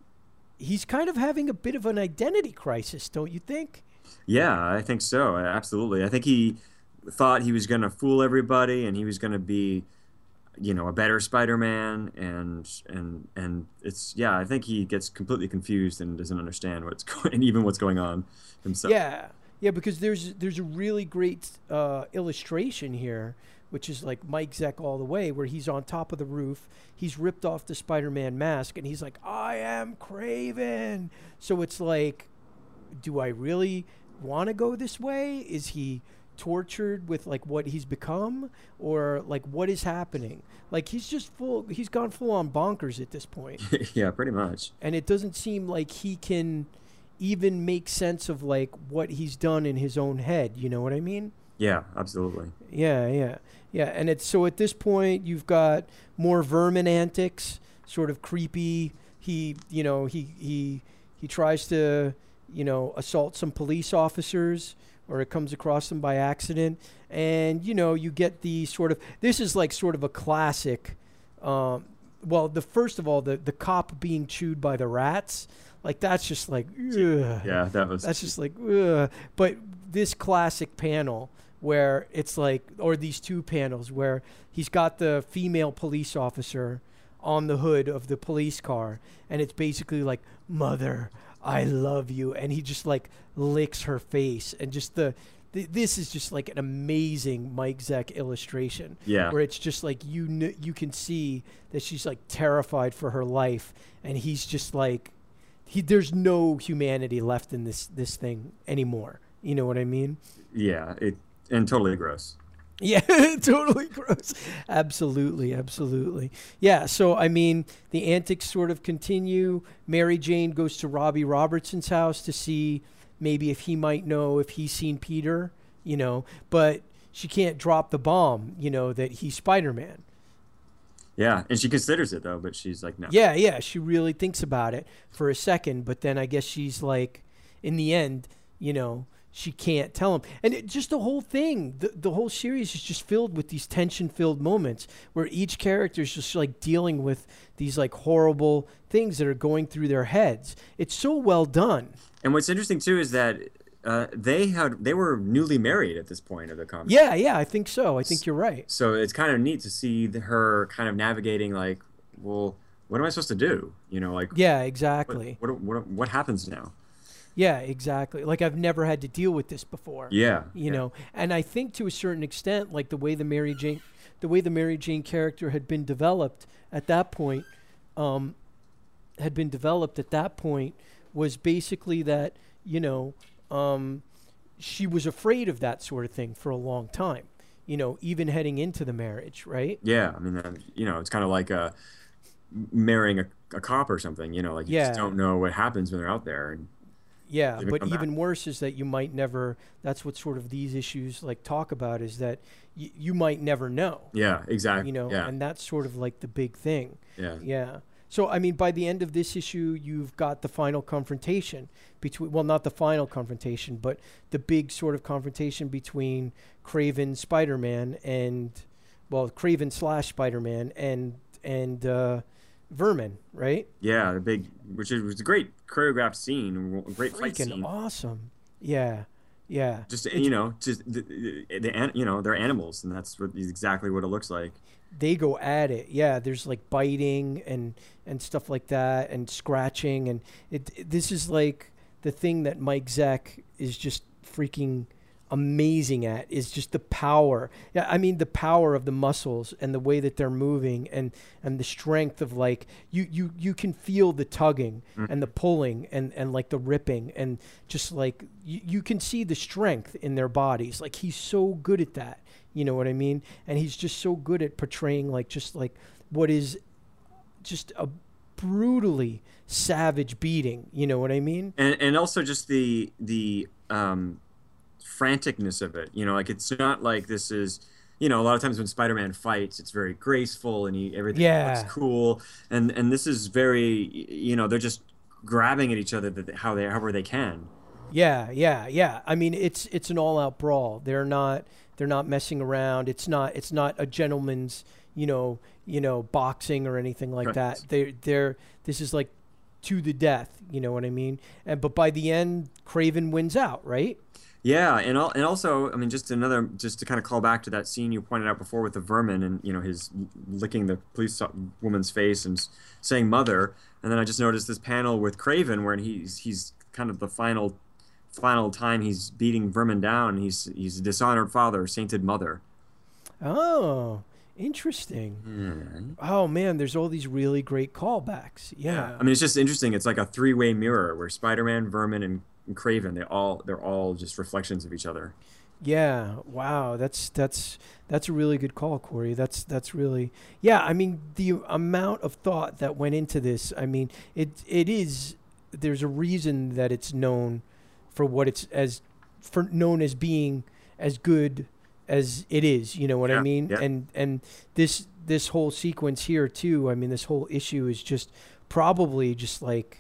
Speaker 4: he's kind of having a bit of an identity crisis, don't you think?
Speaker 5: Yeah, I think so, absolutely. I think he thought he was going to fool everybody, and he was going to be, you know, a better Spider-Man, and and and it's yeah. I think he gets completely confused and doesn't understand what's going, and even what's going on himself.
Speaker 4: Yeah, yeah, because there's there's a really great uh, illustration here, which is like Mike Zeck all the way, where he's on top of the roof, he's ripped off the Spider-Man mask, and he's like, "I am Kraven." So it's like, do I really want to go this way? Is he tortured with like what he's become, or like what is happening? Like he's just full he's gone full on bonkers at this point.
Speaker 5: Yeah, pretty much.
Speaker 4: And it doesn't seem like he can even make sense of like what he's done in his own head, you know what I mean?
Speaker 5: Yeah, absolutely.
Speaker 4: Yeah, yeah. Yeah, and it's so at this point you've got more vermin antics, sort of creepy. He, you know, he he he tries to, you know, assault some police officers, or it comes across them by accident. And, you know, you get the sort of, this is like sort of a classic, um, well, the first of all, the, the cop being chewed by the rats, like that's just like, ugh.
Speaker 5: Yeah, that was.
Speaker 4: That's just like, ugh. But this classic panel where it's like, or these two panels where he's got the female police officer on the hood of the police car, and it's basically like, "Mother, I love you," and he just like licks her face, and just the th- this is just like an amazing Mike Zeck illustration.
Speaker 5: Yeah,
Speaker 4: where it's just like you kn- you can see that she's like terrified for her life, and he's just like, he there's no humanity left in this this thing anymore. You know what I mean?
Speaker 5: Yeah, it and totally gross.
Speaker 4: Yeah, totally gross. Absolutely, absolutely. Yeah, so, I mean, the antics sort of continue. Mary Jane goes to Robbie Robertson's house to see maybe if he might know if he's seen Peter, you know, but she can't drop the bomb, you know, that he's Spider-Man.
Speaker 5: Yeah, and she considers it, though, but she's like, no.
Speaker 4: Yeah, yeah, she really thinks about it for a second, but then I guess she's like, in the end, you know, she can't tell him. And it, just the whole thing, the, the whole series is just filled with these tension-filled moments where each character is just like dealing with these like horrible things that are going through their heads. It's so well done.
Speaker 5: And what's interesting too is that uh, they had they were newly married at this point of the comic.
Speaker 4: Yeah, yeah, I think so. I think you're right.
Speaker 5: So it's kind of neat to see the, her kind of navigating like, well, what am I supposed to do? You know, like
Speaker 4: yeah, exactly.
Speaker 5: What what what, what happens now?
Speaker 4: Yeah, exactly. Like I've never had to deal with this before.
Speaker 5: Yeah.
Speaker 4: You
Speaker 5: yeah.
Speaker 4: know, and I think to a certain extent, like the way the Mary Jane, the way the Mary Jane character had been developed at that point, um, had been developed at that point was basically that, you know, um, she was afraid of that sort of thing for a long time, you know, even heading into the marriage, right?
Speaker 5: Yeah. I mean, uh, you know, it's kind of like uh, marrying a, a cop or something, you know, like you
Speaker 4: yeah.
Speaker 5: just don't know what happens when they're out there. And,
Speaker 4: Yeah, but even back. worse is that you might never, that's what sort of these issues like talk about is that y- you might never know.
Speaker 5: Yeah, exactly.
Speaker 4: You know,
Speaker 5: yeah.
Speaker 4: and that's sort of like the big thing.
Speaker 5: Yeah.
Speaker 4: Yeah. So I mean, by the end of this issue, you've got the final confrontation between, well, not the final confrontation, but the big sort of confrontation between Kraven Spider-Man and, well, Kraven slash Spider-Man and and uh, Vermin, right?
Speaker 5: Yeah, the big, which is was a great choreographed scene, a great fight
Speaker 4: Freaking
Speaker 5: scene.
Speaker 4: awesome. Yeah, yeah.
Speaker 5: Just you know, just the, the, the you know they're animals, and that's what exactly what it looks like.
Speaker 4: They go at it. Yeah, there's like biting and and stuff like that, and scratching, and it, it this is like the thing that Mike Zeck is just freaking amazing at, is just the power. Yeah, I mean the power of the muscles and the way that they're moving, and and the strength of, like, you you you can feel the tugging
Speaker 5: Mm.
Speaker 4: and the pulling and and like the ripping, and just like you, you can see the strength in their bodies. Like, he's so good at that. You know what I mean? And he's just so good at portraying, like, just like what is just a brutally savage beating. You know what I mean?
Speaker 5: And and also just the the um, franticness of it. You know, like it's not like this is. You know, a lot of times when Spider-Man fights, it's very graceful and he, everything
Speaker 4: Yeah.
Speaker 5: looks cool. And and this is very. You know, they're just grabbing at each other that how they however they can.
Speaker 4: Yeah, yeah, yeah. I mean, it's it's an all-out brawl. They're not they're not messing around. It's not it's not a gentleman's, you know, you know, boxing or anything like
Speaker 5: Right.
Speaker 4: that. They they're this is like to the death. You know what I mean? And but by the end, Kraven wins out, right?
Speaker 5: Yeah, and al- and also, I mean, just another, just to kind of call back to that scene you pointed out before with the Vermin, and you know, his licking the police woman's face and s- saying "mother," and then I just noticed this panel with Kraven where he's he's kind of the final, final time he's beating Vermin down. He's he's a dishonored father, sainted mother.
Speaker 4: Oh, interesting. Oh man, there's all these really great callbacks. Yeah.
Speaker 5: I mean, it's just interesting. It's like a three-way mirror where Spider-Man, Vermin, and and Kraven, they all they're all just reflections of each other.
Speaker 4: Yeah. Wow. That's that's that's a really good call, Corey. That's that's really yeah. I mean, the amount of thought that went into this. I mean, it it is. There's a reason that it's known for what it's as for known as being as good as it is. You know what I
Speaker 5: Yeah,
Speaker 4: mean?
Speaker 5: yeah.
Speaker 4: And and this this whole sequence here too. I mean, this whole issue is just probably just like.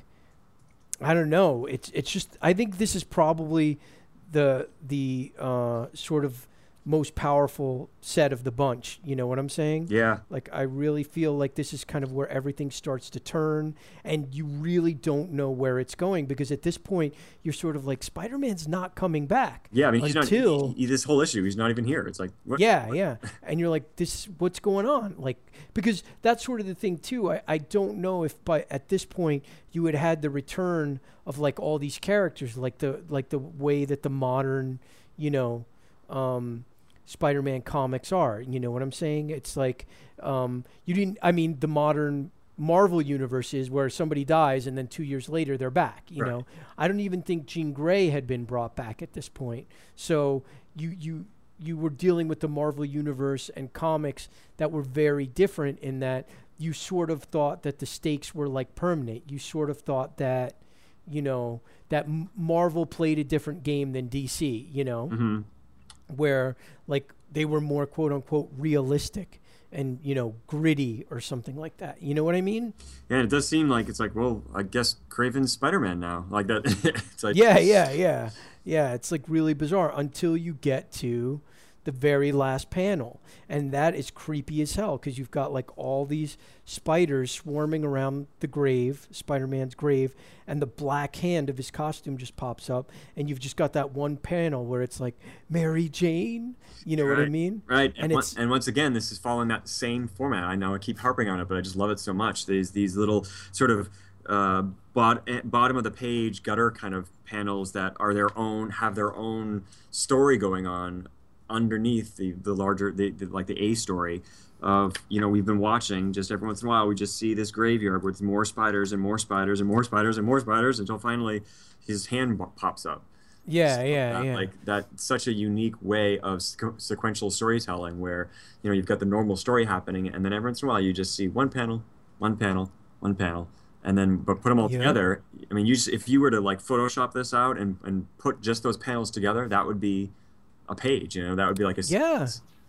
Speaker 4: I don't know. It's it's just I think this is probably the the uh, sort of most powerful set of the bunch. You know what I'm saying?
Speaker 5: Yeah,
Speaker 4: Like, I really feel like this is kind of where everything starts to turn, and you really don't know where it's going, because at this point you're sort of like, Spider-Man's not coming back.
Speaker 5: yeah. I mean, he's
Speaker 4: until
Speaker 5: not he, he- this whole issue. He's not even here. It's like what?
Speaker 4: yeah, yeah. And you're like, this, what's going on? Like, because that's sort of the thing too. I, I don't know if by at this point you had had the return of like all these characters, like the like the way that the modern, you know, um, Spider-Man comics are. You know what I'm saying? It's like um, you didn't. I mean, the modern Marvel universe is where somebody dies and then two years later they're back. You
Speaker 5: Right.
Speaker 4: know, I don't even think Jean Grey had been brought back at this point. So you you you were dealing with the Marvel universe and comics that were very different in that you sort of thought that the stakes were like permanent. You sort of thought that, you know, that M- Marvel played a different game than D C, you know,
Speaker 5: hmm
Speaker 4: where like they were more quote unquote realistic and, you know, gritty or something like that. You know what I mean?
Speaker 5: Yeah, it does seem like it's like, well, I guess Kraven's Spider-Man now. Like that. It's like
Speaker 4: Yeah, yeah, yeah. Yeah, it's like really bizarre until you get to the very last panel. And that is creepy as hell because you've got like all these spiders swarming around the grave, Spider-Man's grave, and the black hand of his costume just pops up. And you've just got that one panel where it's like, Mary Jane? You know what I
Speaker 5: Right,
Speaker 4: mean?
Speaker 5: Right,
Speaker 4: And
Speaker 5: and, on-
Speaker 4: it's-
Speaker 5: and once again, this is following that same format. I know I keep harping on it, but I just love it so much. These these little sort of uh, bot- eh, bottom of the page gutter kind of panels that are their own, have their own story going on underneath the the larger, the, the like the A story of, you know, we've been watching. Just every once in a while, we just see this graveyard with more spiders and more spiders and more spiders and more spiders until finally his hand bo- pops up.
Speaker 4: Yeah,
Speaker 5: So
Speaker 4: yeah,
Speaker 5: that,
Speaker 4: yeah.
Speaker 5: Like that's such a unique way of sequ- sequential storytelling, where you know you've got the normal story happening, and then every once in a while you just see one panel, one panel, one panel, and then but put them all
Speaker 4: Yeah.
Speaker 5: together. I mean, you just, if you were to like Photoshop this out and and put just those panels together, that would be a page. You know, that would be like a
Speaker 4: Yeah.
Speaker 5: sequence.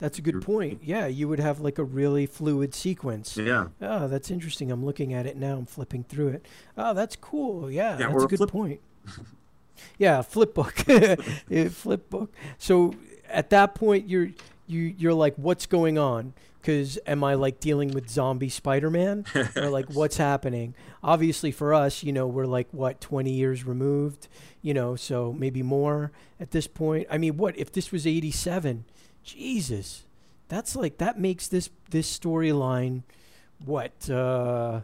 Speaker 4: That's a good point. Yeah, you would have like a really fluid sequence.
Speaker 5: Yeah.
Speaker 4: Oh, that's interesting. I'm looking at it now. I'm flipping through it. Oh, that's cool. Yeah,
Speaker 5: Yeah,
Speaker 4: that's
Speaker 5: or
Speaker 4: a
Speaker 5: a
Speaker 4: good
Speaker 5: flip-
Speaker 4: point. Yeah, flip book. Yeah, flip book. So at that point, you're you you're like, what's going on? Because am I like dealing with zombie Spider-Man, or like what's happening? Obviously, for us, you know, we're like what twenty years removed, you know, so maybe more at this point. I mean, what if this was eighty-seven? Jesus, that's like that makes this this storyline what uh,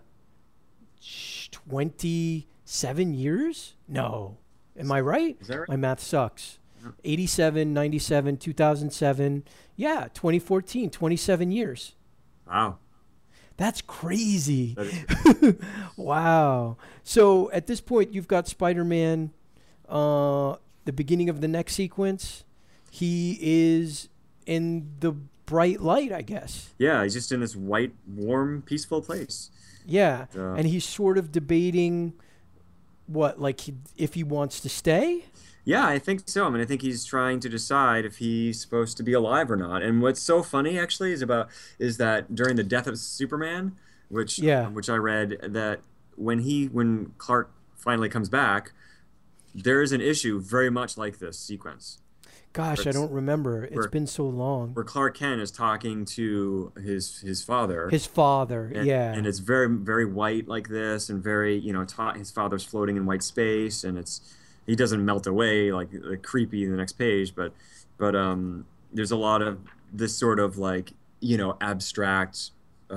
Speaker 4: twenty-seven years? No, am I right?
Speaker 5: Is that right?
Speaker 4: My math sucks. eighty-seven, ninety-seven, two thousand seven. Yeah, twenty fourteen, twenty-seven years.
Speaker 5: Wow.
Speaker 4: That's crazy.
Speaker 5: That is-
Speaker 4: Wow. So at this point, you've got Spider-Man, uh, the beginning of the next sequence. He is in the bright light, I guess.
Speaker 5: yeah, he's just in this white, warm, peaceful place.
Speaker 4: Yeah.
Speaker 5: Uh,
Speaker 4: And he's sort of debating what, like, he, if he wants to stay?
Speaker 5: Yeah, I think so. I mean, I think he's trying to decide if he's supposed to be alive or not. And what's so funny, actually, is about is that during the death of Superman, which
Speaker 4: Yeah.
Speaker 5: um, which I read, that when he when Clark finally comes back, there is an issue very much like this sequence,
Speaker 4: Gosh, I
Speaker 5: It's-
Speaker 4: don't remember. It's
Speaker 5: we're-
Speaker 4: been so long.
Speaker 5: where Clark Kent is talking to his his father.
Speaker 4: His father,
Speaker 5: and,
Speaker 4: yeah.
Speaker 5: and it's very very white like this, and very you know ta- his father's floating in white space, and it's he doesn't melt away like, like creepy in the next page, but but um there's a lot of this sort of like you know abstract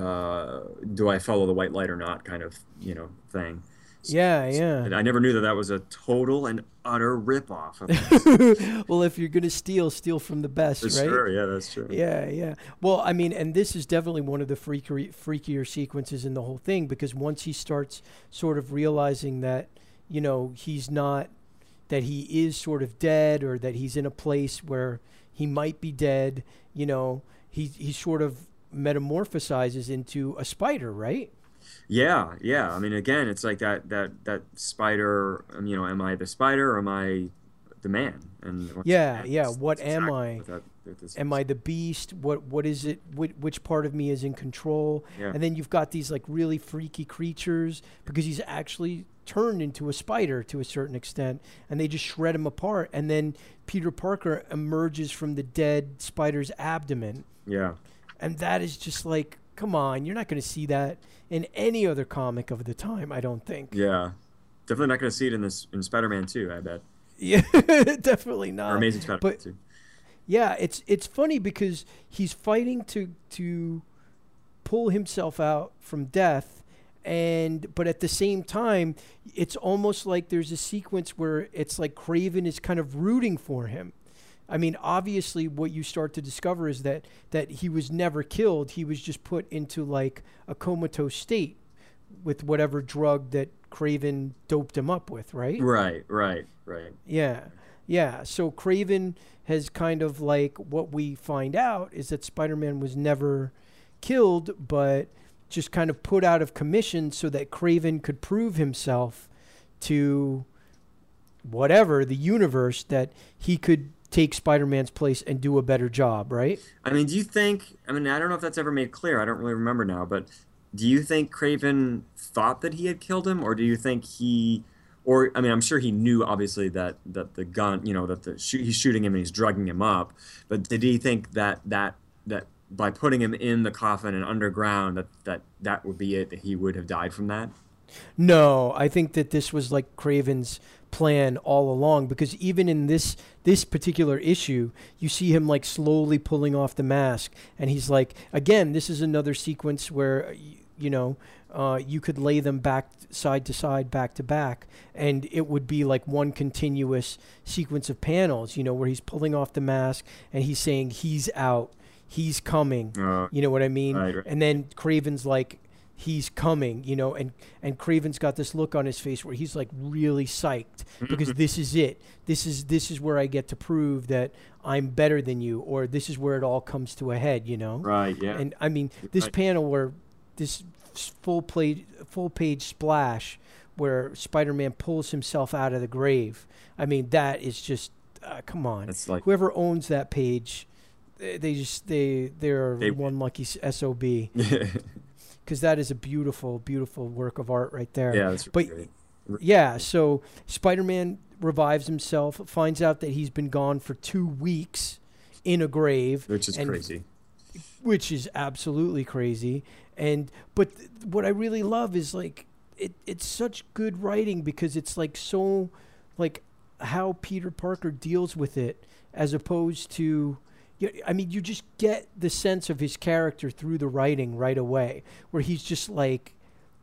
Speaker 5: uh do I follow the white light or not kind of you know thing.
Speaker 4: Yeah, yeah.
Speaker 5: And I never knew that that was a total and utter ripoff of this.
Speaker 4: Well, if you're going to steal, steal from the best,
Speaker 5: That's
Speaker 4: right?
Speaker 5: true. Yeah, that's true.
Speaker 4: Yeah, yeah. Well, I mean, and this is definitely one of the freakier, freakier sequences in the whole thing, because once he starts sort of realizing that, you know, he's not, that he is sort of dead, or that he's in a place where he might be dead, you know, he he sort of metamorphosizes into a spider, right?
Speaker 5: Yeah, yeah. I mean, again, it's like that that that spider. um, You know, am I the spider or am I the man? And what's
Speaker 4: Yeah,
Speaker 5: the man?
Speaker 4: yeah,
Speaker 5: It's-
Speaker 4: what
Speaker 5: it's
Speaker 4: am
Speaker 5: exactly
Speaker 4: I?
Speaker 5: what that- what this
Speaker 4: Am
Speaker 5: is.
Speaker 4: I the beast? What what is it? Which, which part of me is in control?
Speaker 5: Yeah.
Speaker 4: And then you've got these like really freaky creatures, because he's actually turned into a spider to a certain extent, and they just shred him apart. And then Peter Parker emerges from the dead spider's abdomen,
Speaker 5: Yeah,
Speaker 4: and that is just like, come on, you're not going to see that in any other comic of the time, I don't think.
Speaker 5: yeah. Definitely not going to see it in this in Spider-Man two. I bet.
Speaker 4: Yeah, definitely not.
Speaker 5: Or Amazing Spider-Man
Speaker 4: but-
Speaker 5: two.
Speaker 4: Yeah, it's it's funny because he's fighting to to pull himself out from death, and but at the same time, it's almost like there's a sequence where it's like Kraven is kind of rooting for him. I mean, obviously, what you start to discover is that that he was never killed. He was just put into like a comatose state with whatever drug that Kraven doped him up with, right?
Speaker 5: Right, right, right.
Speaker 4: Yeah. Yeah. So Kraven has kind of like, what we find out is that Spider-Man was never killed, but just kind of put out of commission so that Kraven could prove himself to whatever, the universe, that he could take Spider-Man's place and do a better job, right?
Speaker 5: I mean, do you think? I mean, I don't know if that's ever made clear. I don't really remember now. But do you think Kraven thought that he had killed him, or do you think he, or I mean, I'm sure he knew obviously that that the gun, you know, that the shoo- he's shooting him and he's drugging him up. But did he think that that that by putting him in the coffin and underground, that that that would be it, that he would have died from that?
Speaker 4: No, I think that this was like Kraven's plan all along, because even in this this particular issue, you see him like slowly pulling off the mask, and he's like, again, this is another sequence where y- you know uh, you could lay them back side to side, back to back, and it would be like one continuous sequence of panels, you know, where he's pulling off the mask and he's saying he's out, he's coming,
Speaker 5: Uh,
Speaker 4: you know what I mean?
Speaker 5: Right, right.
Speaker 4: And then Kraven's like, he's coming, you know, and, and Kraven's got this look on his face where he's like really psyched, because this is it. This is this is where I get to prove that I'm better than you, or this is where it all comes to a head, you know?
Speaker 5: Right. Yeah.
Speaker 4: And I mean, this
Speaker 5: Right.
Speaker 4: panel where this s- full page full page splash where Spider-Man pulls himself out of the grave. I mean, that is just uh, come on.
Speaker 5: That's like-
Speaker 4: Whoever owns that page, they they just they they're
Speaker 5: They-
Speaker 4: one lucky S O B, because that is a beautiful, beautiful work of art right there.
Speaker 5: Yeah, that's
Speaker 4: But
Speaker 5: great.
Speaker 4: yeah, so Spider-Man revives himself, finds out that he's been gone for two weeks in a grave,
Speaker 5: Which is
Speaker 4: and-
Speaker 5: crazy.
Speaker 4: which is absolutely crazy. And but th- what I really love is like it it's such good writing, because it's like so like how Peter Parker deals with it, as opposed to y- I mean, you just get the sense of his character through the writing right away, where he's just like,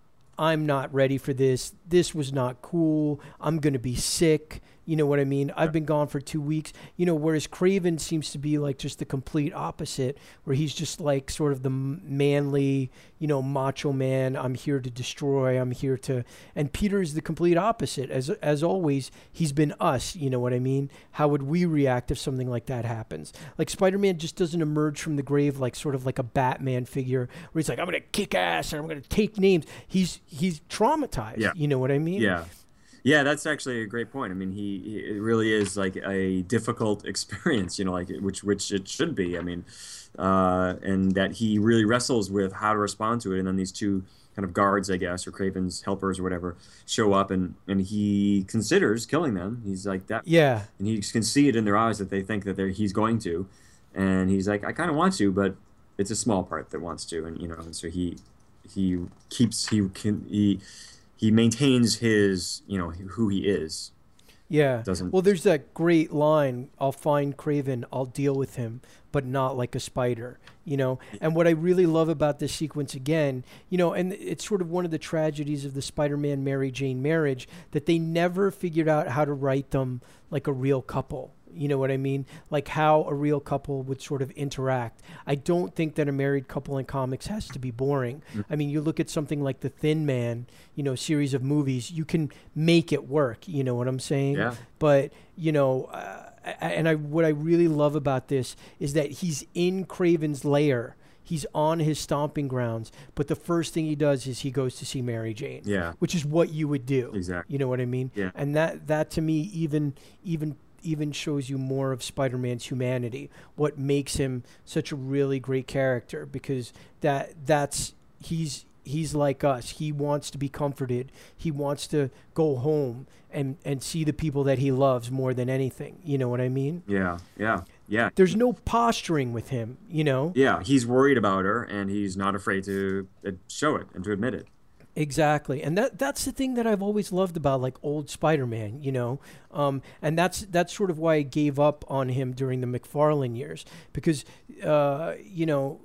Speaker 4: I'm not ready for this. This was not cool. I'm going to be sick. You know what I mean? I've been gone for two weeks. You know, whereas Craven seems to be like just the complete opposite, where he's just like sort of the m- manly, you know, macho man. I'm here to destroy. I'm here to. And Peter is the complete opposite. As as always, he's been us. You know what I mean? How would we react if something like that happens? Like Spider-Man just doesn't emerge from the grave like sort of like a Batman figure, where he's like, I'm going to kick ass and I'm going to take names. He's he's traumatized.
Speaker 5: Yeah.
Speaker 4: You know what I mean?
Speaker 5: Yeah. Yeah, that's actually a great point. I mean, he, he it really is like a difficult experience, you know, like which which it should be. I mean, uh, and that he really wrestles with how to respond to it. And then these two kind of guards, I guess, or Craven's helpers or whatever, show up, and and he considers killing them. He's like that,
Speaker 4: Yeah.
Speaker 5: and he can see it in their eyes that they think that they're, he's going to, and he's like, I kind of want to, but it's a small part that wants to, and you know, and so he he keeps he can he. He maintains his, you know, who he is.
Speaker 4: Yeah.
Speaker 5: Doesn't-
Speaker 4: Well, there's that great line, I'll find Craven, I'll deal with him, but not like a spider, you know? And what I really love about this sequence again, you know, and it's sort of one of the tragedies of the Spider-Man Mary Jane marriage, that they never figured out how to write them like a real couple. You know what I mean? Like how a real couple would sort of interact. I don't think that a married couple in comics has to be boring. I mean, you look at something like the Thin Man, you know, series of movies, you can make it work. You know what I'm saying?
Speaker 5: Yeah.
Speaker 4: But, you know, uh, and I what I really love about this is that he's in Craven's lair. He's on his stomping grounds, but the first thing he does is he goes to see Mary Jane.
Speaker 5: Yeah.
Speaker 4: Which is what you would do.
Speaker 5: Exactly.
Speaker 4: You know what I mean?
Speaker 5: Yeah.
Speaker 4: And that that to me even even even shows you more of Spider-Man's humanity, what makes him such a really great character, because that that's he's he's like us. He wants to be comforted. He wants to go home and and see the people that he loves more than anything. You know what I mean?
Speaker 5: Yeah. Yeah. Yeah.
Speaker 4: There's no posturing with him, you know?
Speaker 5: Yeah. He's worried about her, and he's not afraid to uh, show it and to admit it.
Speaker 4: Exactly, and that that's the thing that I've always loved about like old Spider-Man, you know, um, and that's that's sort of why I gave up on him during the McFarlane years, because uh, you know,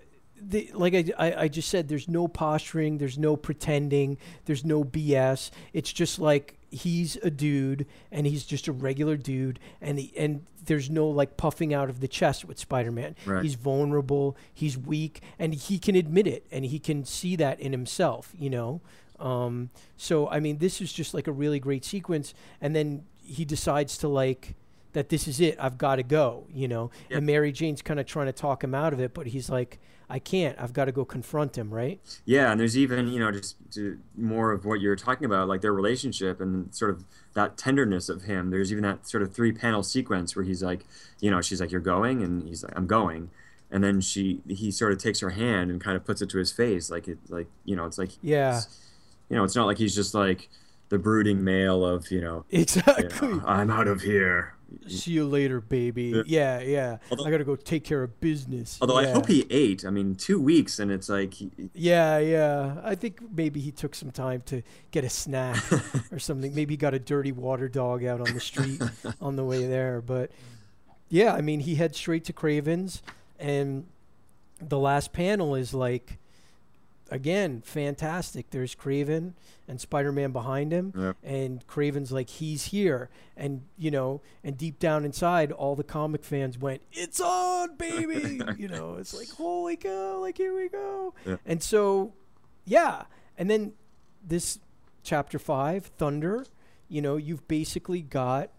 Speaker 4: the, like I, I I just said, there's no posturing, there's no pretending, there's no B S. It's just like he's a dude, and he's just a regular dude, and he, and there's no like puffing out of the chest with Spider-Man.
Speaker 5: Right.
Speaker 4: He's vulnerable, he's weak, and he can admit it, and he can see that in himself, you know? Um, so, I mean, this is just like a really great sequence, and then he decides to like, that this is it, I've got to go, you know?
Speaker 5: Yep.
Speaker 4: And Mary Jane's kind of trying to talk him out of it, but he's like, I can't, I've got to go confront him, right?
Speaker 5: Yeah, and there's even, you know, just to, more of what you're talking about, like their relationship and sort of that tenderness of him. There's even that sort of three panel sequence where he's like, you know, she's like, you're going, and he's like, I'm going, and then she he sort of takes her hand and kind of puts it to his face, like it, like you know, it's like,
Speaker 4: Yeah.
Speaker 5: it's- you know, it's not like he's just like the brooding male of, you know, you
Speaker 4: Exactly.
Speaker 5: know, I'm out of here.
Speaker 4: See you later, baby. Yeah, yeah.
Speaker 5: Although-
Speaker 4: I got to go take care of business.
Speaker 5: Although
Speaker 4: yeah.
Speaker 5: I hope he ate. I mean, two weeks, and it's like, he-
Speaker 4: Yeah, yeah. I think maybe he took some time to get a snack or something. Maybe he got a dirty water dog out on the street on the way there. But yeah, I mean, he heads straight to Craven's, and the last panel is like, again, fantastic. There's Craven and Spider-Man behind him,
Speaker 5: Yep.
Speaker 4: and Craven's like, he's here. And, you know, and deep down inside, all the comic fans went, it's on, baby! You know, it's like, holy cow, like, here we go.
Speaker 5: Yeah.
Speaker 4: And so, yeah. And then this chapter five, Thunder, you know, you've basically got,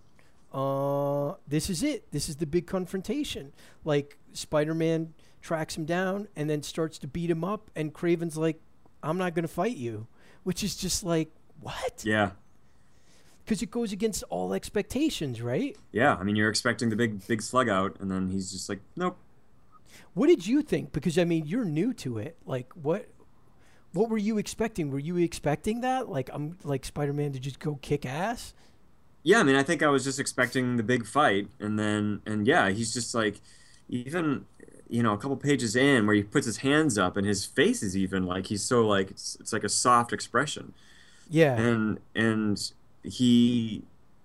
Speaker 4: uh, this is it. This is the big confrontation. Like, Spider-Man tracks him down and then starts to beat him up, and Craven's like, I'm not going to fight you, which is just like, what?
Speaker 5: yeah,
Speaker 4: Because it goes against all expectations, right?
Speaker 5: yeah. I mean, you're expecting the big, big slug out, and then he's just like, nope.
Speaker 4: What did you think? Because I mean, you're new to it. Like, what what were you expecting? Were you expecting that? Like, I'm like Spider-Man to just go kick ass?
Speaker 5: Yeah, I mean, I think I was just expecting the big fight, and then and yeah, he's just like, even you know, a couple pages in where he puts his hands up and his face is even like he's so like it's, it's like a soft expression,
Speaker 4: Yeah.
Speaker 5: and and he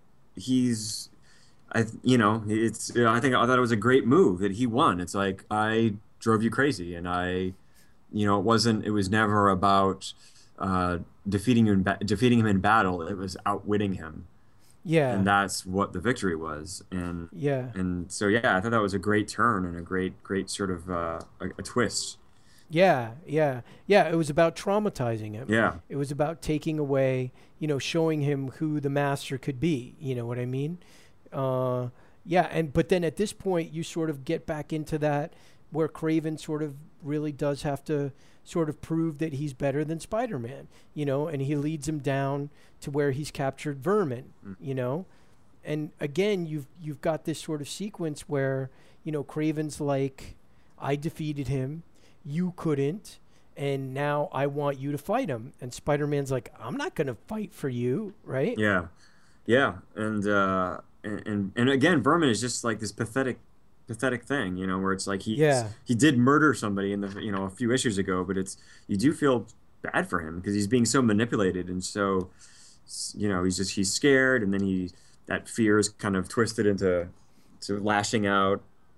Speaker 5: he's I you know it's you know, I think I thought it was a great move that he won. It's like I drove you crazy, and I you know it wasn't it was never about uh, defeating you in ba- defeating him in battle. It was outwitting him.
Speaker 4: Yeah.
Speaker 5: And that's what the victory was, and
Speaker 4: Yeah.
Speaker 5: and so yeah, I thought that was a great turn and a great great sort of uh, a, a twist.
Speaker 4: Yeah, yeah, yeah. It was about traumatizing him.
Speaker 5: Yeah,
Speaker 4: It was about taking away, you know, showing him who the master could be. You know what I mean? Uh, yeah, and but then at this point, you sort of get back into that where Craven sort of really does have to sort of prove that he's better than Spider-Man. You know, and he leads him down to where he's captured Vermin.
Speaker 5: Mm.
Speaker 4: You know, and again, you've you've got this sort of sequence where you know Craven's like, I defeated him. You couldn't, and now I want you to fight him. And Spider-Man's like, I'm not going to fight for you, right?
Speaker 5: yeah, yeah, and uh, and, and and again, Vermin is just like this pathetic, pathetic thing, you know, where it's like he
Speaker 4: Yeah.
Speaker 5: he did murder somebody in the you know a few issues ago, but it's you do feel bad for him because he's being so manipulated and so you know he's just he's scared, and then he that fear is kind of twisted into to lashing out.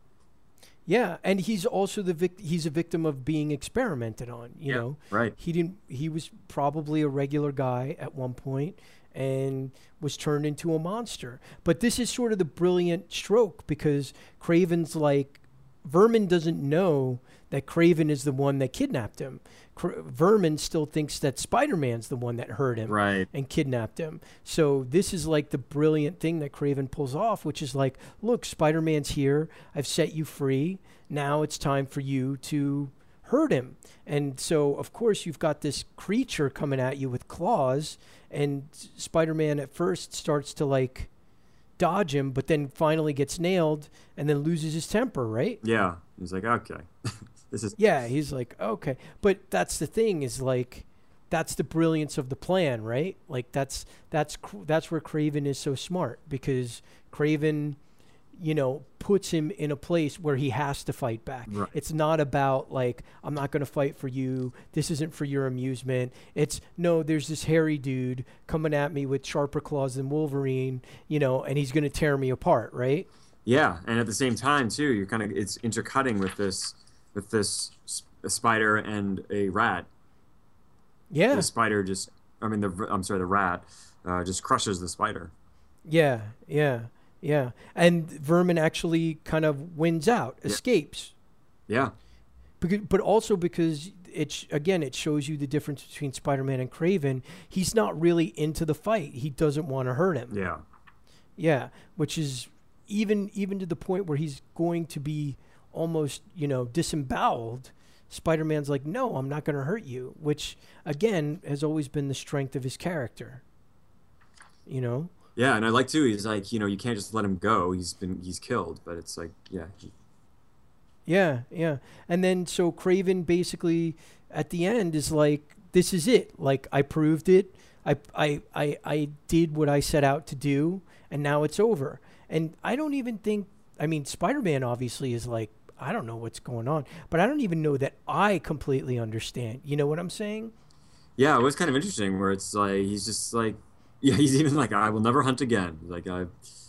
Speaker 4: Yeah, and he's also the vic- he's a victim of being experimented on, you
Speaker 5: Yeah,
Speaker 4: know.
Speaker 5: right.
Speaker 4: He didn't he was probably a regular guy at one point and was turned into a monster. But this is sort of the brilliant stroke because Craven's like Vermin doesn't know that Craven is the one that kidnapped him. Cra- Vermin still thinks that Spider-Man's the one that hurt him
Speaker 5: Right.
Speaker 4: and kidnapped him. So this is like the brilliant thing that Craven pulls off, which is like, look, Spider-Man's here. I've set you free. Now it's time for you to hurt him. And so, of course, you've got this creature coming at you with claws, and Spider-Man at first starts to like dodge him, but then finally gets nailed and then loses his temper, right?
Speaker 5: Yeah, he's like, okay, this is
Speaker 4: Yeah, he's like, okay. But that's the thing is like, that's the brilliance of the plan, right? Like that's that's cr- that's where Craven is so smart because Craven, you know, puts him in a place where he has to fight back.
Speaker 5: Right.
Speaker 4: It's not about like, I'm not going to fight for you. This isn't for your amusement. It's no, there's this hairy dude coming at me with sharper claws than Wolverine, you know, and he's going to tear me apart, right?
Speaker 5: yeah, and at the same time too, you're kind of it's intercutting with this with this sp- a spider and a rat.
Speaker 4: Yeah.
Speaker 5: The spider just, I mean, the I'm sorry, the rat uh, just crushes the spider.
Speaker 4: Yeah, yeah, yeah. And Vermin actually kind of wins out, escapes.
Speaker 5: Yeah,
Speaker 4: Because, but also because it sh- again it shows you the difference between Spider-Man and Craven. He's not really into the fight. He doesn't want to hurt him.
Speaker 5: yeah,
Speaker 4: Yeah, which is even even to the point where he's going to be almost, you know, disemboweled. Spider-Man's like, "No, I'm not going to hurt you," which again has always been the strength of his character. You know?
Speaker 5: yeah. And I like too. He's like, you know, you can't just let him go. He's been he's killed, but it's like, yeah, he,
Speaker 4: Yeah, yeah. And then so Craven basically at the end is like, this is it. Like I proved it. I I I, I did what I set out to do and now it's over. And I don't even think I mean Spider-Man obviously is like, I don't know what's going on, but I don't even know that I completely understand. You know what I'm saying?
Speaker 5: yeah. It was kind of interesting where it's like he's just like, yeah, he's even like, I will never hunt again. Like I,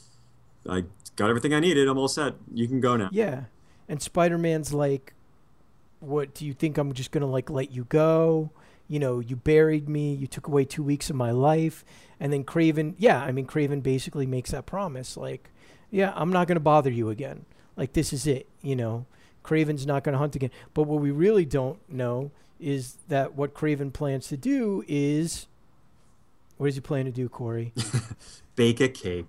Speaker 5: I got everything I needed. I'm all set. You can go now.
Speaker 4: Yeah. And Spider-Man's like, what, do you think I'm just going to like let you go? You know, you buried me. You took away two weeks of my life. And then Craven, yeah, I mean, Craven basically makes that promise. Like, yeah, I'm not going to bother you again. Like, this is it, you know. Craven's not going to hunt again. But what we really don't know is that what Craven plans to do is, what does he plan to do, Corey?
Speaker 5: Bake a cake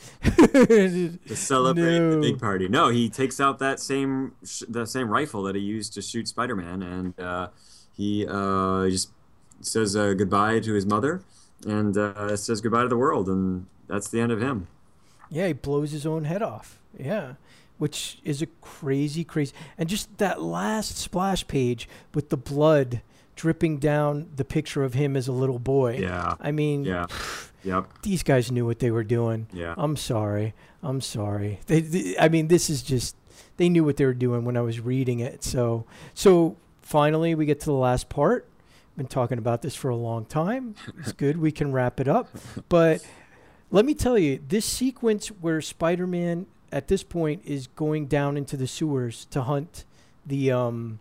Speaker 5: to celebrate
Speaker 4: No.
Speaker 5: the big party. No, he takes out that same sh- the same rifle that he used to shoot Spider-Man, and uh, he uh, just says uh, goodbye to his mother, and uh, says goodbye to the world, and that's the end of him.
Speaker 4: Yeah, he blows his own head off. Yeah. which is a crazy, crazy, and just that last splash page with the blood dripping down the picture of him as a little boy.
Speaker 5: Yeah.
Speaker 4: I mean,
Speaker 5: Yeah. Yep.
Speaker 4: these guys knew what they were doing.
Speaker 5: Yeah.
Speaker 4: I'm sorry. I'm sorry. They, they, I mean, this is just, they knew what they were doing when I was reading it. So, so finally we get to the last part. Been talking about this for a long time. It's good. We can wrap it up. But let me tell you, this sequence where Spider-Man at this point is going down into the sewers to hunt the um,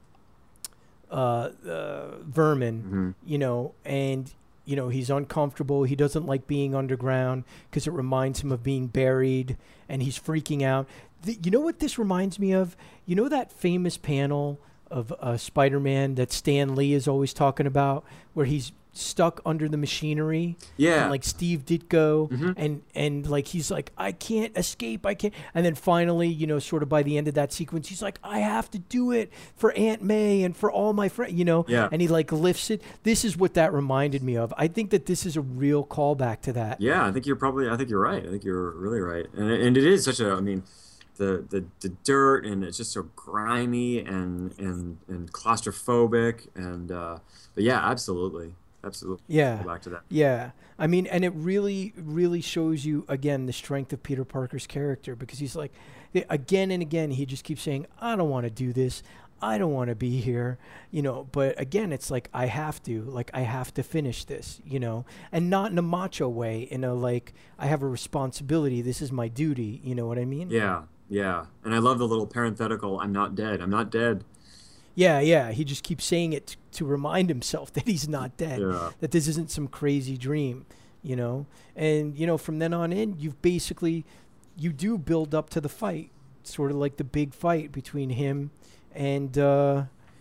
Speaker 4: uh, uh, vermin,
Speaker 5: Mm-hmm.
Speaker 4: you know, and, you know, he's uncomfortable. He doesn't like being underground because it reminds him of being buried, and he's freaking out. The, you know what this reminds me of? You know that famous panel of uh, Spider-Man that Stan Lee is always talking about, where he's stuck under the machinery,
Speaker 5: Yeah.
Speaker 4: and like Steve Ditko,
Speaker 5: Mhm.
Speaker 4: and and like he's like, I can't escape, I can't, and then finally, you know, sort of by the end of that sequence, he's like, I have to do it for Aunt May and for all my friends, you know,
Speaker 5: Yeah.
Speaker 4: and he like lifts it. This is what that reminded me of. I think that this is a real callback to that.
Speaker 5: Yeah, I think you're probably. I think you're right. I think you're really right. And and it is such a. I mean, the the, the dirt, and it's just so grimy and and and claustrophobic, and uh, but yeah, absolutely, absolutely.
Speaker 4: Yeah.
Speaker 5: Go back to that.
Speaker 4: Yeah. I mean, and it really, really shows you, again, the strength of Peter Parker's character, because he's like, again and again, he just keeps saying, I don't want to do this. I don't want to be here, you know, but again, it's like, I have to, like, I have to finish this, you know, and not in a macho way, in a, like, I have a responsibility. This is my duty. You know what I mean?
Speaker 5: Yeah, yeah. And I love the little parenthetical. I'm not dead. I'm not dead.
Speaker 4: Yeah, yeah. He just keeps saying it t- to remind himself that he's not dead,
Speaker 5: Yeah.
Speaker 4: that this isn't some crazy dream, you know? And, you know, from then on in, you've basically, you do build up to the fight, sort of like the big fight between him and, uh,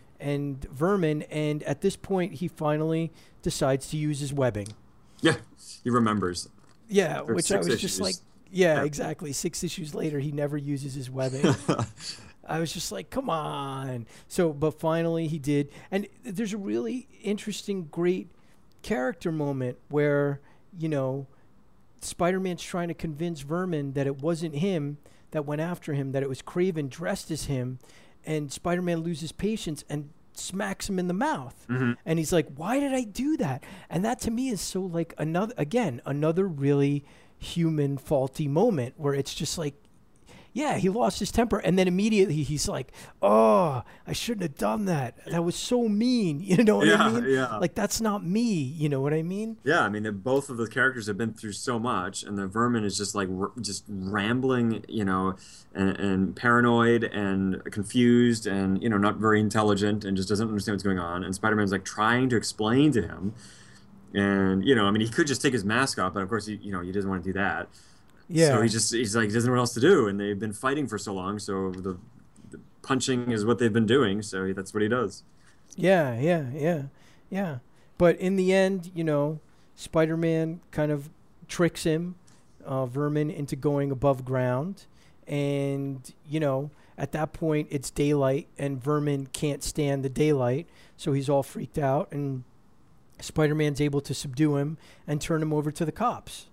Speaker 4: and Vermin. And at this point, he finally decides to use his webbing.
Speaker 5: Yeah, he remembers.
Speaker 4: Yeah,
Speaker 5: For
Speaker 4: which I
Speaker 5: six
Speaker 4: was
Speaker 5: issues.
Speaker 4: just like, yeah,
Speaker 5: Yeah.
Speaker 4: exactly. Six issues later, he never uses his webbing. I was just like, come on. So, but finally he did. And there's a really interesting, great character moment where, you know, Spider-Man's trying to convince Vermin that it wasn't him that went after him, that it was Kraven dressed as him. And Spider-Man loses patience and smacks him in the mouth.
Speaker 5: Mm-hmm.
Speaker 4: And he's like, why did I do that? And that to me is so like another, again, another really human faulty moment where it's just like, yeah, he lost his temper, and then immediately he's like, "Oh, I shouldn't have done that. That was so mean." You know what I
Speaker 5: Yeah,
Speaker 4: mean?
Speaker 5: yeah.
Speaker 4: Like, that's not me. You know what I mean?
Speaker 5: Yeah, I mean, they're- both of the characters have been through so much, and the Vermin is just like r- just rambling, you know, and, and paranoid and confused, and you know, not very intelligent, and just doesn't understand what's going on. And Spider-Man's like trying to explain to him, and you know, I mean, he could just take his mask off, but of course, he, you know, he doesn't want to do that.
Speaker 4: Yeah.
Speaker 5: So he just he's like he doesn't know what else to do, and they've been fighting for so long, so the, the punching is what they've been doing, so he, that's what he does.
Speaker 4: Yeah, yeah, yeah, yeah. But in the end, you know, Spider-Man kind of tricks him, uh, Vermin, into going above ground. And, you know, at that point, it's daylight, and Vermin can't stand the daylight. So he's all freaked out, and Spider-Man's able to subdue him and turn him over to the cops.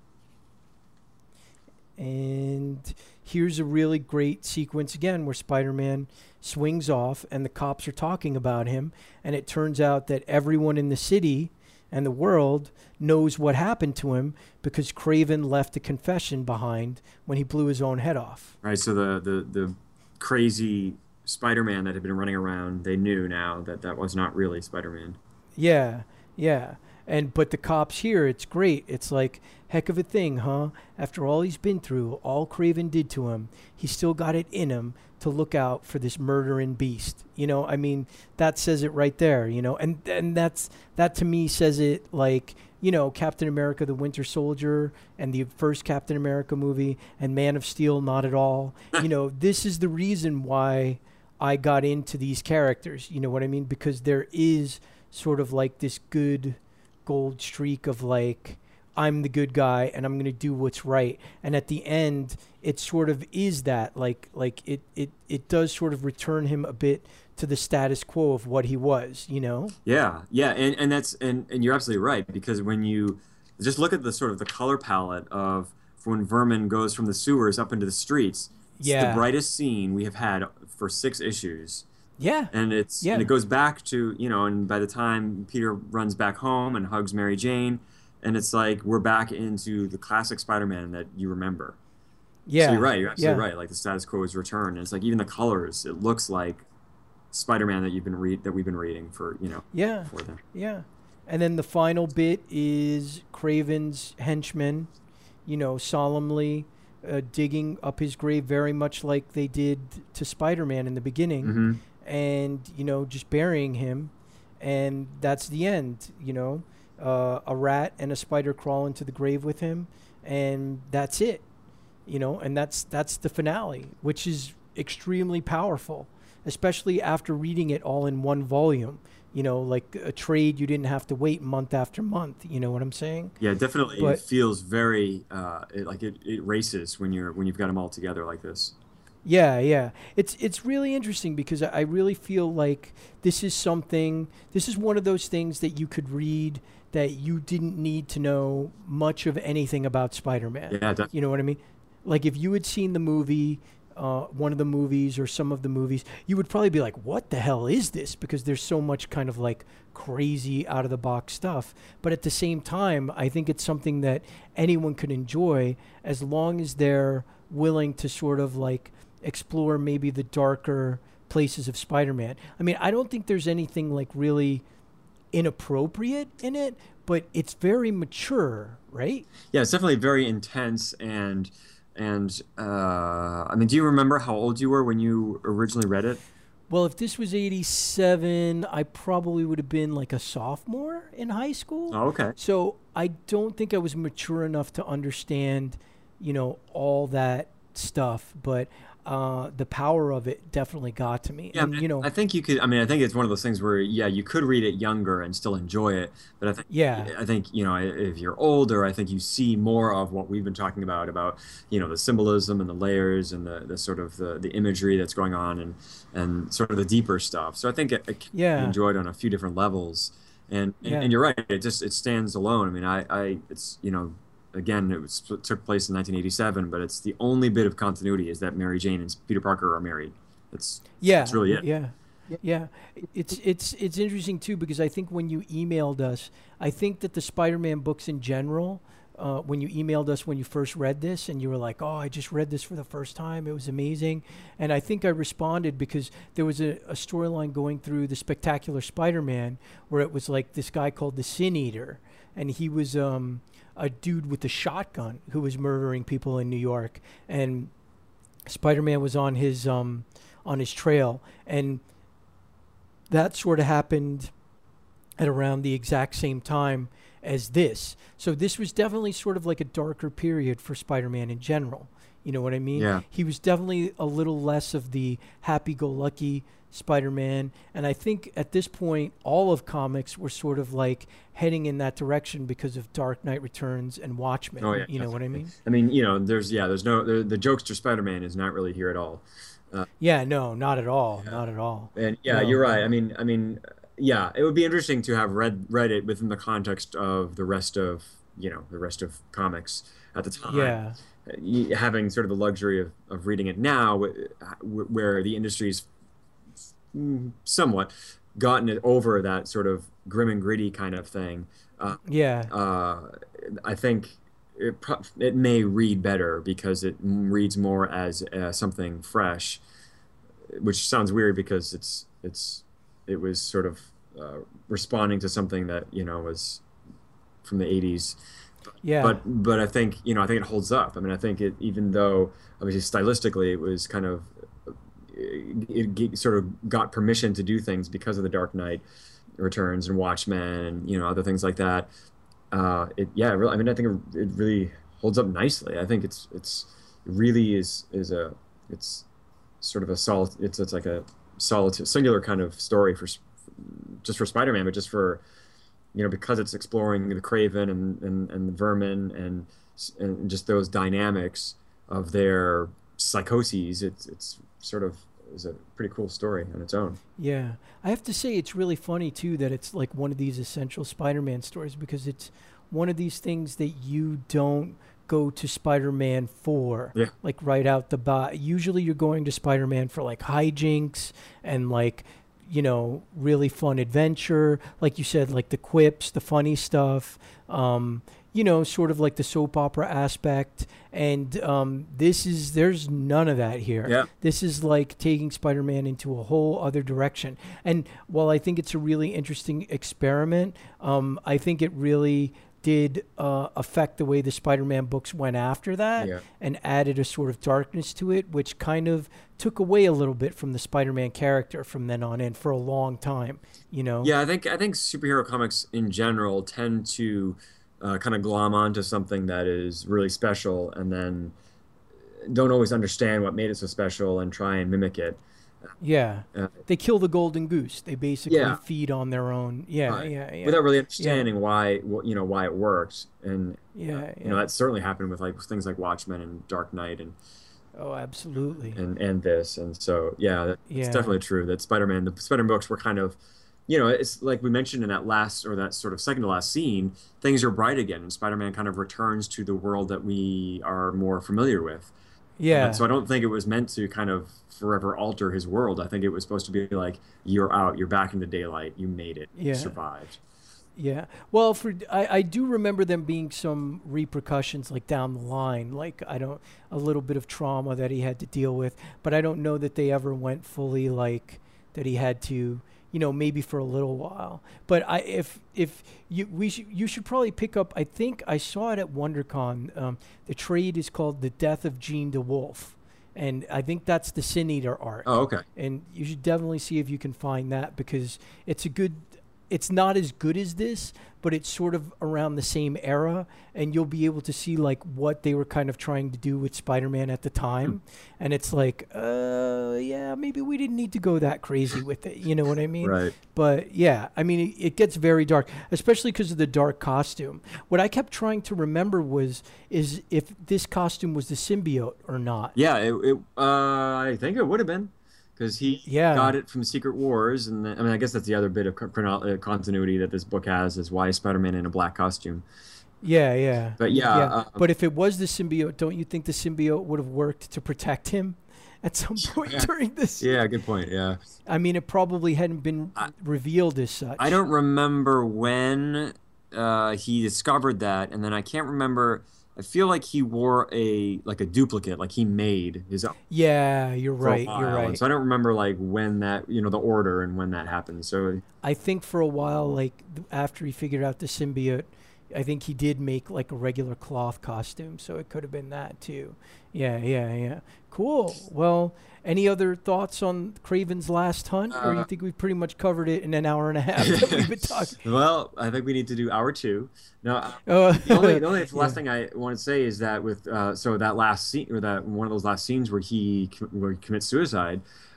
Speaker 4: And here's a really great sequence again where Spider-Man swings off and the cops are talking about him. And it turns out that everyone in the city and the world knows what happened to him because Kraven left a confession behind when he blew his own head off.
Speaker 5: Right, so the, the, the crazy Spider-Man that had been running around, they knew now that that was not really Spider-Man.
Speaker 4: Yeah, yeah. And but the cops here, it's great. It's like, heck of a thing, huh? After all he's been through, all Kraven did to him, he still got it in him to look out for this murdering beast. You know, I mean, that says it right there, you know. And and that's that to me says it like, you know, Captain America the Winter Soldier and the first Captain America movie and Man of Steel not at all. You know, this is the reason why I got into these characters. You know what I mean? Because there is sort of like this good gold streak of like, I'm the good guy and I'm going to do what's right. And at the end, it sort of is that like, like it, it, it does sort of return him a bit to the status quo of what he was, you know?
Speaker 5: Yeah, yeah, and, and that's and, and you're absolutely right, because when you just look at the sort of the color palette of when Vermin goes from the sewers up into the streets, It's
Speaker 4: Yeah.
Speaker 5: the brightest scene we have had for six issues.
Speaker 4: Yeah.
Speaker 5: And it's
Speaker 4: Yeah.
Speaker 5: and it goes back to, you know, and by the time Peter runs back home and hugs Mary Jane, and it's like we're back into the classic Spider-Man that you remember.
Speaker 4: Yeah.
Speaker 5: So you're right. You're absolutely
Speaker 4: yeah.
Speaker 5: right. Like the status quo is returned. And it's like even the colors, it looks like Spider-Man that you've been read that we've been reading for, you know,
Speaker 4: Yeah.
Speaker 5: before then.
Speaker 4: Yeah. And then the final bit is Craven's henchmen, you know, solemnly uh, digging up his grave, very much like they did to Spider-Man in the beginning,
Speaker 5: Mm-hmm.
Speaker 4: and, you know, just burying him. And that's the end, you know. Uh, a rat and a spider crawl into the grave with him, and that's it, you know. And that's that's the finale, which is extremely powerful, especially after reading it all in one volume. You know, like a trade, you didn't have to wait month after month. You know what I'm saying?
Speaker 5: Yeah, definitely.
Speaker 4: But-
Speaker 5: it feels very uh, it, like it, it races when you're when you've got them all together like this.
Speaker 4: Yeah, yeah. It's it's really interesting because I I really feel like this is something. This is one of those things that you could read that you didn't need to know much of anything about Spider-Man.
Speaker 5: Yeah, definitely.
Speaker 4: You know what I mean? Like if you had seen the movie, uh, one of the movies or some of the movies, you would probably be like, "What the hell is this?" Because there's so much kind of like crazy out of the box stuff. But at the same time, I think it's something that anyone could enjoy as long as they're willing to sort of like explore maybe the darker places of Spider-Man. I mean, I don't think there's anything like really inappropriate in it, but it's very mature, right?
Speaker 5: Yeah, it's definitely very intense and and uh, I mean, do you remember how old you were when you originally read it?
Speaker 4: Well, if this was eighty-seven, I probably would have been like a sophomore in high school.
Speaker 5: Oh, okay.
Speaker 4: So I don't think I was mature enough to understand, you know, all that stuff, but uh, the power of it definitely got to me.
Speaker 5: Yeah,
Speaker 4: and, you know,
Speaker 5: I think you could. I mean, I think it's one of those things where, yeah, you could read it younger and still enjoy it. But I think,
Speaker 4: Yeah.
Speaker 5: I think you know, if you're older, I think you see more of what we've been talking about, about you know, the symbolism and the layers and the, the sort of the, the imagery that's going on and and sort of the deeper stuff. So I think it, it can be
Speaker 4: Yeah.
Speaker 5: enjoyed on a few different levels. And and,
Speaker 4: Yeah.
Speaker 5: and you're right. It just it stands alone. I mean, I, I it's you know. Again, it, was, it took place in nineteen eighty-seven, but it's the only bit of continuity is that Mary Jane and Peter Parker are married. That's
Speaker 4: Yeah,
Speaker 5: that's really it.
Speaker 4: Yeah, yeah. It's it's it's interesting too because I think when you emailed us, I think that the Spider-Man books in general, uh, when you emailed us when you first read this, and you were like, "Oh, I just read this for the first time. It was amazing," and I think I responded because there was a, a storyline going through the Spectacular Spider-Man where it was like this guy called the Sin Eater, and he was um. a dude with a shotgun who was murdering people in New York, and Spider-Man was on his um on his trail, and that sort of happened at around the exact same time as this. So this was definitely sort of like a darker period for Spider-Man in general. You know what I mean?
Speaker 5: Yeah.
Speaker 4: He was definitely a little less of the happy-go-lucky Spider-Man, and I think at this point all of comics were sort of like heading in that direction because of Dark Knight Returns and Watchmen.
Speaker 5: Oh yeah,
Speaker 4: you know what I
Speaker 5: definitely.
Speaker 4: mean?
Speaker 5: I mean, you know, there's yeah, there's no the, the jokester Spider-Man is not really here at all.
Speaker 4: Yeah, no, not at all, not at all.
Speaker 5: And yeah,
Speaker 4: No.
Speaker 5: you're right. I mean, I mean, yeah, it would be interesting to have read read it within the context of the rest of you know the rest of comics at the time.
Speaker 4: Yeah,
Speaker 5: Y- having sort of the luxury of, of reading it now, wh- wh- where the industry's mm, somewhat gotten it over that sort of grim and gritty kind of thing. Uh,
Speaker 4: yeah,
Speaker 5: uh, I think it, pro- it may read better because it reads more as uh, something fresh, which sounds weird because it's it's it was sort of uh, responding to something that you know was from the eighties.
Speaker 4: yeah.
Speaker 5: But but I think you know I think it holds up. I mean I think it even though obviously stylistically it was kind of it, it sort of got permission to do things because of the Dark Knight Returns and Watchmen and you know other things like that. Uh, it yeah really, I mean I think it, it really holds up nicely. I think it's it's it really is is a it's sort of a solid it's it's like a solid singular kind of story for just for Spider-Man, but just for you know, because it's exploring the Kraven and, and, and the Vermin and and just those dynamics of their psychoses, it's it's sort of is a pretty cool story on its own.
Speaker 4: Yeah. I have to say it's really funny too that it's like one of these essential Spider-Man stories because it's one of these things that you don't go to Spider-Man four,
Speaker 5: Yeah.
Speaker 4: like right out the bat. Usually you're going to Spider-Man for like hijinks and like, you know, really fun adventure. Like you said, like the quips, the funny stuff, um, you know, sort of like the soap opera aspect. And um, this is, there's none of that here.
Speaker 5: Yeah.
Speaker 4: This is like taking Spider-Man into a whole other direction. And while I think it's a really interesting experiment, um, I think it really did uh, affect the way the Spider-Man books went after that,
Speaker 5: Yeah.
Speaker 4: and added a sort of darkness to it, which kind of took away a little bit from the Spider-Man character from then on in for a long time, you know?
Speaker 5: Yeah, I think I think superhero comics in general tend to uh, kind of glom onto something that is really special, and then don't always understand what made it so special and try and mimic it.
Speaker 4: Yeah.
Speaker 5: Uh,
Speaker 4: They kill the golden goose. They basically
Speaker 5: Yeah.
Speaker 4: feed on their own. Yeah,
Speaker 5: Right.
Speaker 4: yeah, yeah.
Speaker 5: without really understanding why wh- you know why it worked, and
Speaker 4: yeah,
Speaker 5: uh,
Speaker 4: yeah.
Speaker 5: you know that certainly happened with like things like Watchmen and Dark Knight and
Speaker 4: Oh, absolutely.
Speaker 5: and and this, and so yeah, that- it's
Speaker 4: Yeah.
Speaker 5: definitely true that Spider-Man, the Spider-Man books were kind of, you know, it's like we mentioned in that last or that sort of second to last scene, things are bright again, and Spider-Man kind of returns to the world that we are more familiar with.
Speaker 4: Yeah.
Speaker 5: And so I don't think it was meant to kind of forever alter his world. I think it was supposed to be like, you're out, you're back into daylight, you made it,
Speaker 4: Yeah.
Speaker 5: you survived.
Speaker 4: Yeah. Well, for I, I do remember them being some repercussions like down the line, like I don't a little bit of trauma that he had to deal with, but I don't know that they ever went fully like that he had to, you know, maybe for a little while. But I if if you we should you should probably pick up. I think I saw it at WonderCon. Um, the trade is called "The Death of Gene DeWolf," and I think that's the Sin Eater art.
Speaker 5: Oh, okay.
Speaker 4: And you should definitely see if you can find that, because it's a good it's not as good as this, but it's sort of around the same era, and you'll be able to see like what they were kind of trying to do with Spider-Man at the time. And it's like, uh yeah, maybe we didn't need to go that crazy with it, you know what I mean?
Speaker 5: Right.
Speaker 4: But yeah, I mean, it, it gets very dark, especially because of the dark costume. What I kept trying to remember was is if this costume was the symbiote or not.
Speaker 5: Yeah, it, it, uh, I think it would have been, because he
Speaker 4: Yeah.
Speaker 5: got it from Secret Wars, and then, I mean, I guess that's the other bit of chrono- uh, continuity that this book has, is why is Spider-Man in a black costume.
Speaker 4: Yeah, yeah.
Speaker 5: But yeah, uh,
Speaker 4: but if it was the symbiote, don't you think the symbiote would have worked to protect him at some point
Speaker 5: Yeah.
Speaker 4: during this?
Speaker 5: Yeah, good point. Yeah,
Speaker 4: I mean, it probably hadn't been
Speaker 5: I-
Speaker 4: revealed as such.
Speaker 5: I don't remember when uh, he discovered that, and then I can't remember. I feel like he wore a like a duplicate, like he made his own
Speaker 4: Yeah, you're
Speaker 5: for a
Speaker 4: right.
Speaker 5: while,
Speaker 4: You're
Speaker 5: and
Speaker 4: right.
Speaker 5: so I don't remember like when that, you know, the order and when that happened. So
Speaker 4: I think for a while, like th- after he figured out the symbiote, I think he did make like a regular cloth costume, so it could have been that too. Yeah, yeah, yeah. Cool. Well, any other thoughts on Craven's Last Hunt, or you
Speaker 5: Uh,
Speaker 4: think we've pretty much covered it in an hour and a half that we've been talking?
Speaker 5: well, I think we need to do hour two. No, uh,
Speaker 4: Uh,
Speaker 5: the only, the only last
Speaker 4: yeah.
Speaker 5: thing I want to say is that with uh, so that last scene, or that one of those last scenes where he com- where he commits suicide,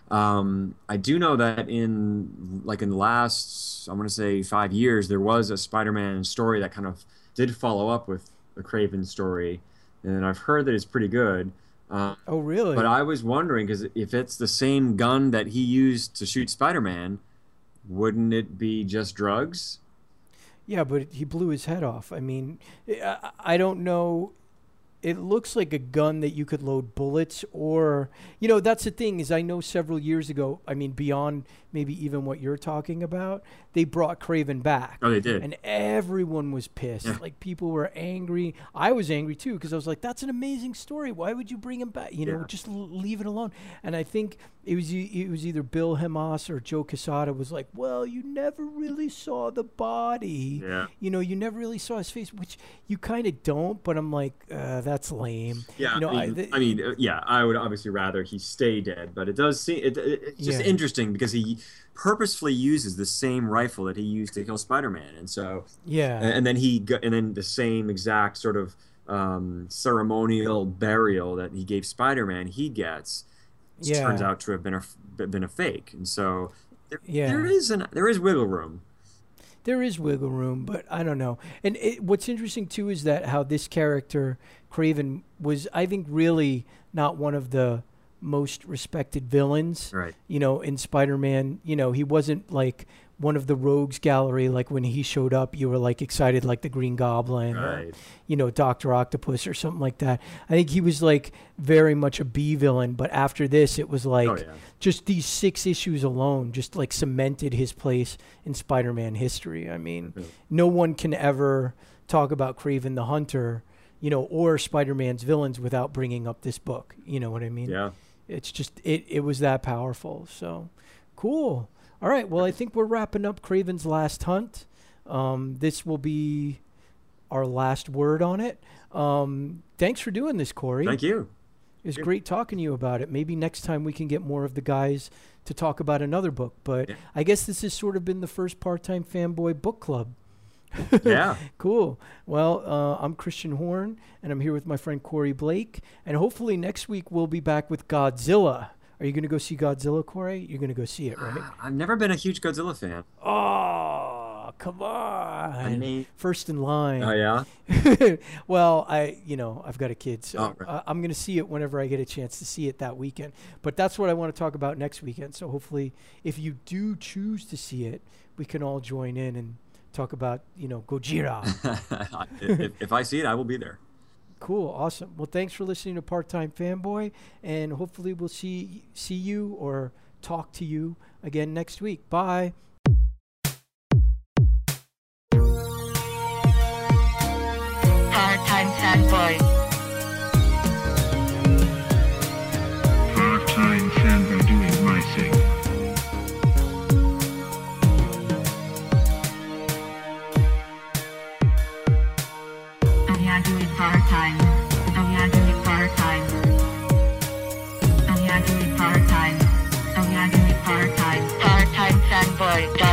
Speaker 5: um, I do know that in like in the last, I want to say five years, there was a Spider-Man story that kind of did follow up with the Craven story, and I've heard that it's pretty good. Um,
Speaker 4: Oh, really?
Speaker 5: but I was wondering, because if it's the same gun that he used to shoot Spider-Man, wouldn't it be just drugs?
Speaker 4: Yeah, but he blew his head off. I mean, I, I don't know. It looks like a gun that you could load bullets, or, you know, that's the thing is I know several years ago, I mean, beyond maybe even what you're talking about, they brought Craven back.
Speaker 5: Oh, they did.
Speaker 4: And everyone was pissed.
Speaker 5: Yeah.
Speaker 4: Like, people were angry. I was angry, too, because I was like, that's an amazing story. Why would you bring him back? You know,
Speaker 5: Yeah.
Speaker 4: just l- leave it alone. And I think it was e- it was either Bill Hamas or Joe Quesada was like, well, you never really saw the body.
Speaker 5: Yeah.
Speaker 4: You know, you never really saw his face, which you kind of don't, but I'm like, uh, that's lame.
Speaker 5: Yeah,
Speaker 4: You know,
Speaker 5: I mean,
Speaker 4: th-
Speaker 5: I mean, uh, yeah, I would obviously rather he stay dead, but it does seem it, it, it's just
Speaker 4: Yeah.
Speaker 5: interesting because he purposefully uses the same rifle that he used to kill Spider-Man, and so
Speaker 4: yeah.
Speaker 5: and, and then he go- and then the same exact sort of um, ceremonial burial that he gave Spider-Man, he gets
Speaker 4: Yeah.
Speaker 5: turns out to have been a f- been a fake, and so there,
Speaker 4: Yeah.
Speaker 5: there is an there is wiggle room.
Speaker 4: There is wiggle room, but I don't know. And it, what's interesting too is that how this character Craven was, I think, really not one of the most respected villains.
Speaker 5: Right.
Speaker 4: You know, in Spider-Man, you know, he wasn't like one of the rogues gallery. Like when he showed up, you were like excited, like the Green Goblin,
Speaker 5: Right.
Speaker 4: or, you know, Doctor Octopus or something like that. I think he was like very much a B villain. But after this, it was like
Speaker 5: Oh, yeah.
Speaker 4: just these six issues alone just like cemented his place in Spider-Man history. I mean,
Speaker 5: Really.
Speaker 4: no one can ever talk about Kraven the Hunter, you know, or Spider-Man's villains without bringing up this book. You know what I mean?
Speaker 5: Yeah.
Speaker 4: It's just, it, it was that powerful. So cool. All right. Well, I think we're wrapping up Kraven's Last Hunt. Um, this will be our last word on it. Um, thanks for doing this, Corey.
Speaker 5: Thank you.
Speaker 4: It was
Speaker 5: you.
Speaker 4: great talking to you about it. Maybe next time we can get more of the guys to talk about another book. But
Speaker 5: Yeah.
Speaker 4: I guess this has sort of been the first part-time fanboy book club.
Speaker 5: Yeah.
Speaker 4: Cool. Well, uh, I'm Christian Horn, and I'm here with my friend Corey Blake. And hopefully next week we'll be back with Godzilla. Are you going to go see Godzilla, Corey? You're going to go see it, right?
Speaker 5: I've never been a huge Godzilla fan.
Speaker 4: Oh, come on.
Speaker 5: I mean,
Speaker 4: First in line.
Speaker 5: oh yeah.
Speaker 4: Well, I, you know, I've got a kid, so
Speaker 5: Oh, right.
Speaker 4: uh, I'm going to see it whenever I get a chance to see it that weekend. But that's what I want to talk about next weekend. So hopefully, if you do choose to see it, we can all join in and talk about, you know, Gojira.
Speaker 5: if, if I see it, I will be there.
Speaker 4: Cool, awesome. Well, thanks for listening to Part-Time Fanboy, and hopefully we'll see see you or talk to you again next week. Bye.
Speaker 2: Part-time fanboy.
Speaker 3: Part-time fanboy doing my thing.
Speaker 2: Oh yeah, doing part-time. Oh yeah, doing part-time. Oh yeah, doing part-time. Oh yeah, doing part-time. Part-time fanboy.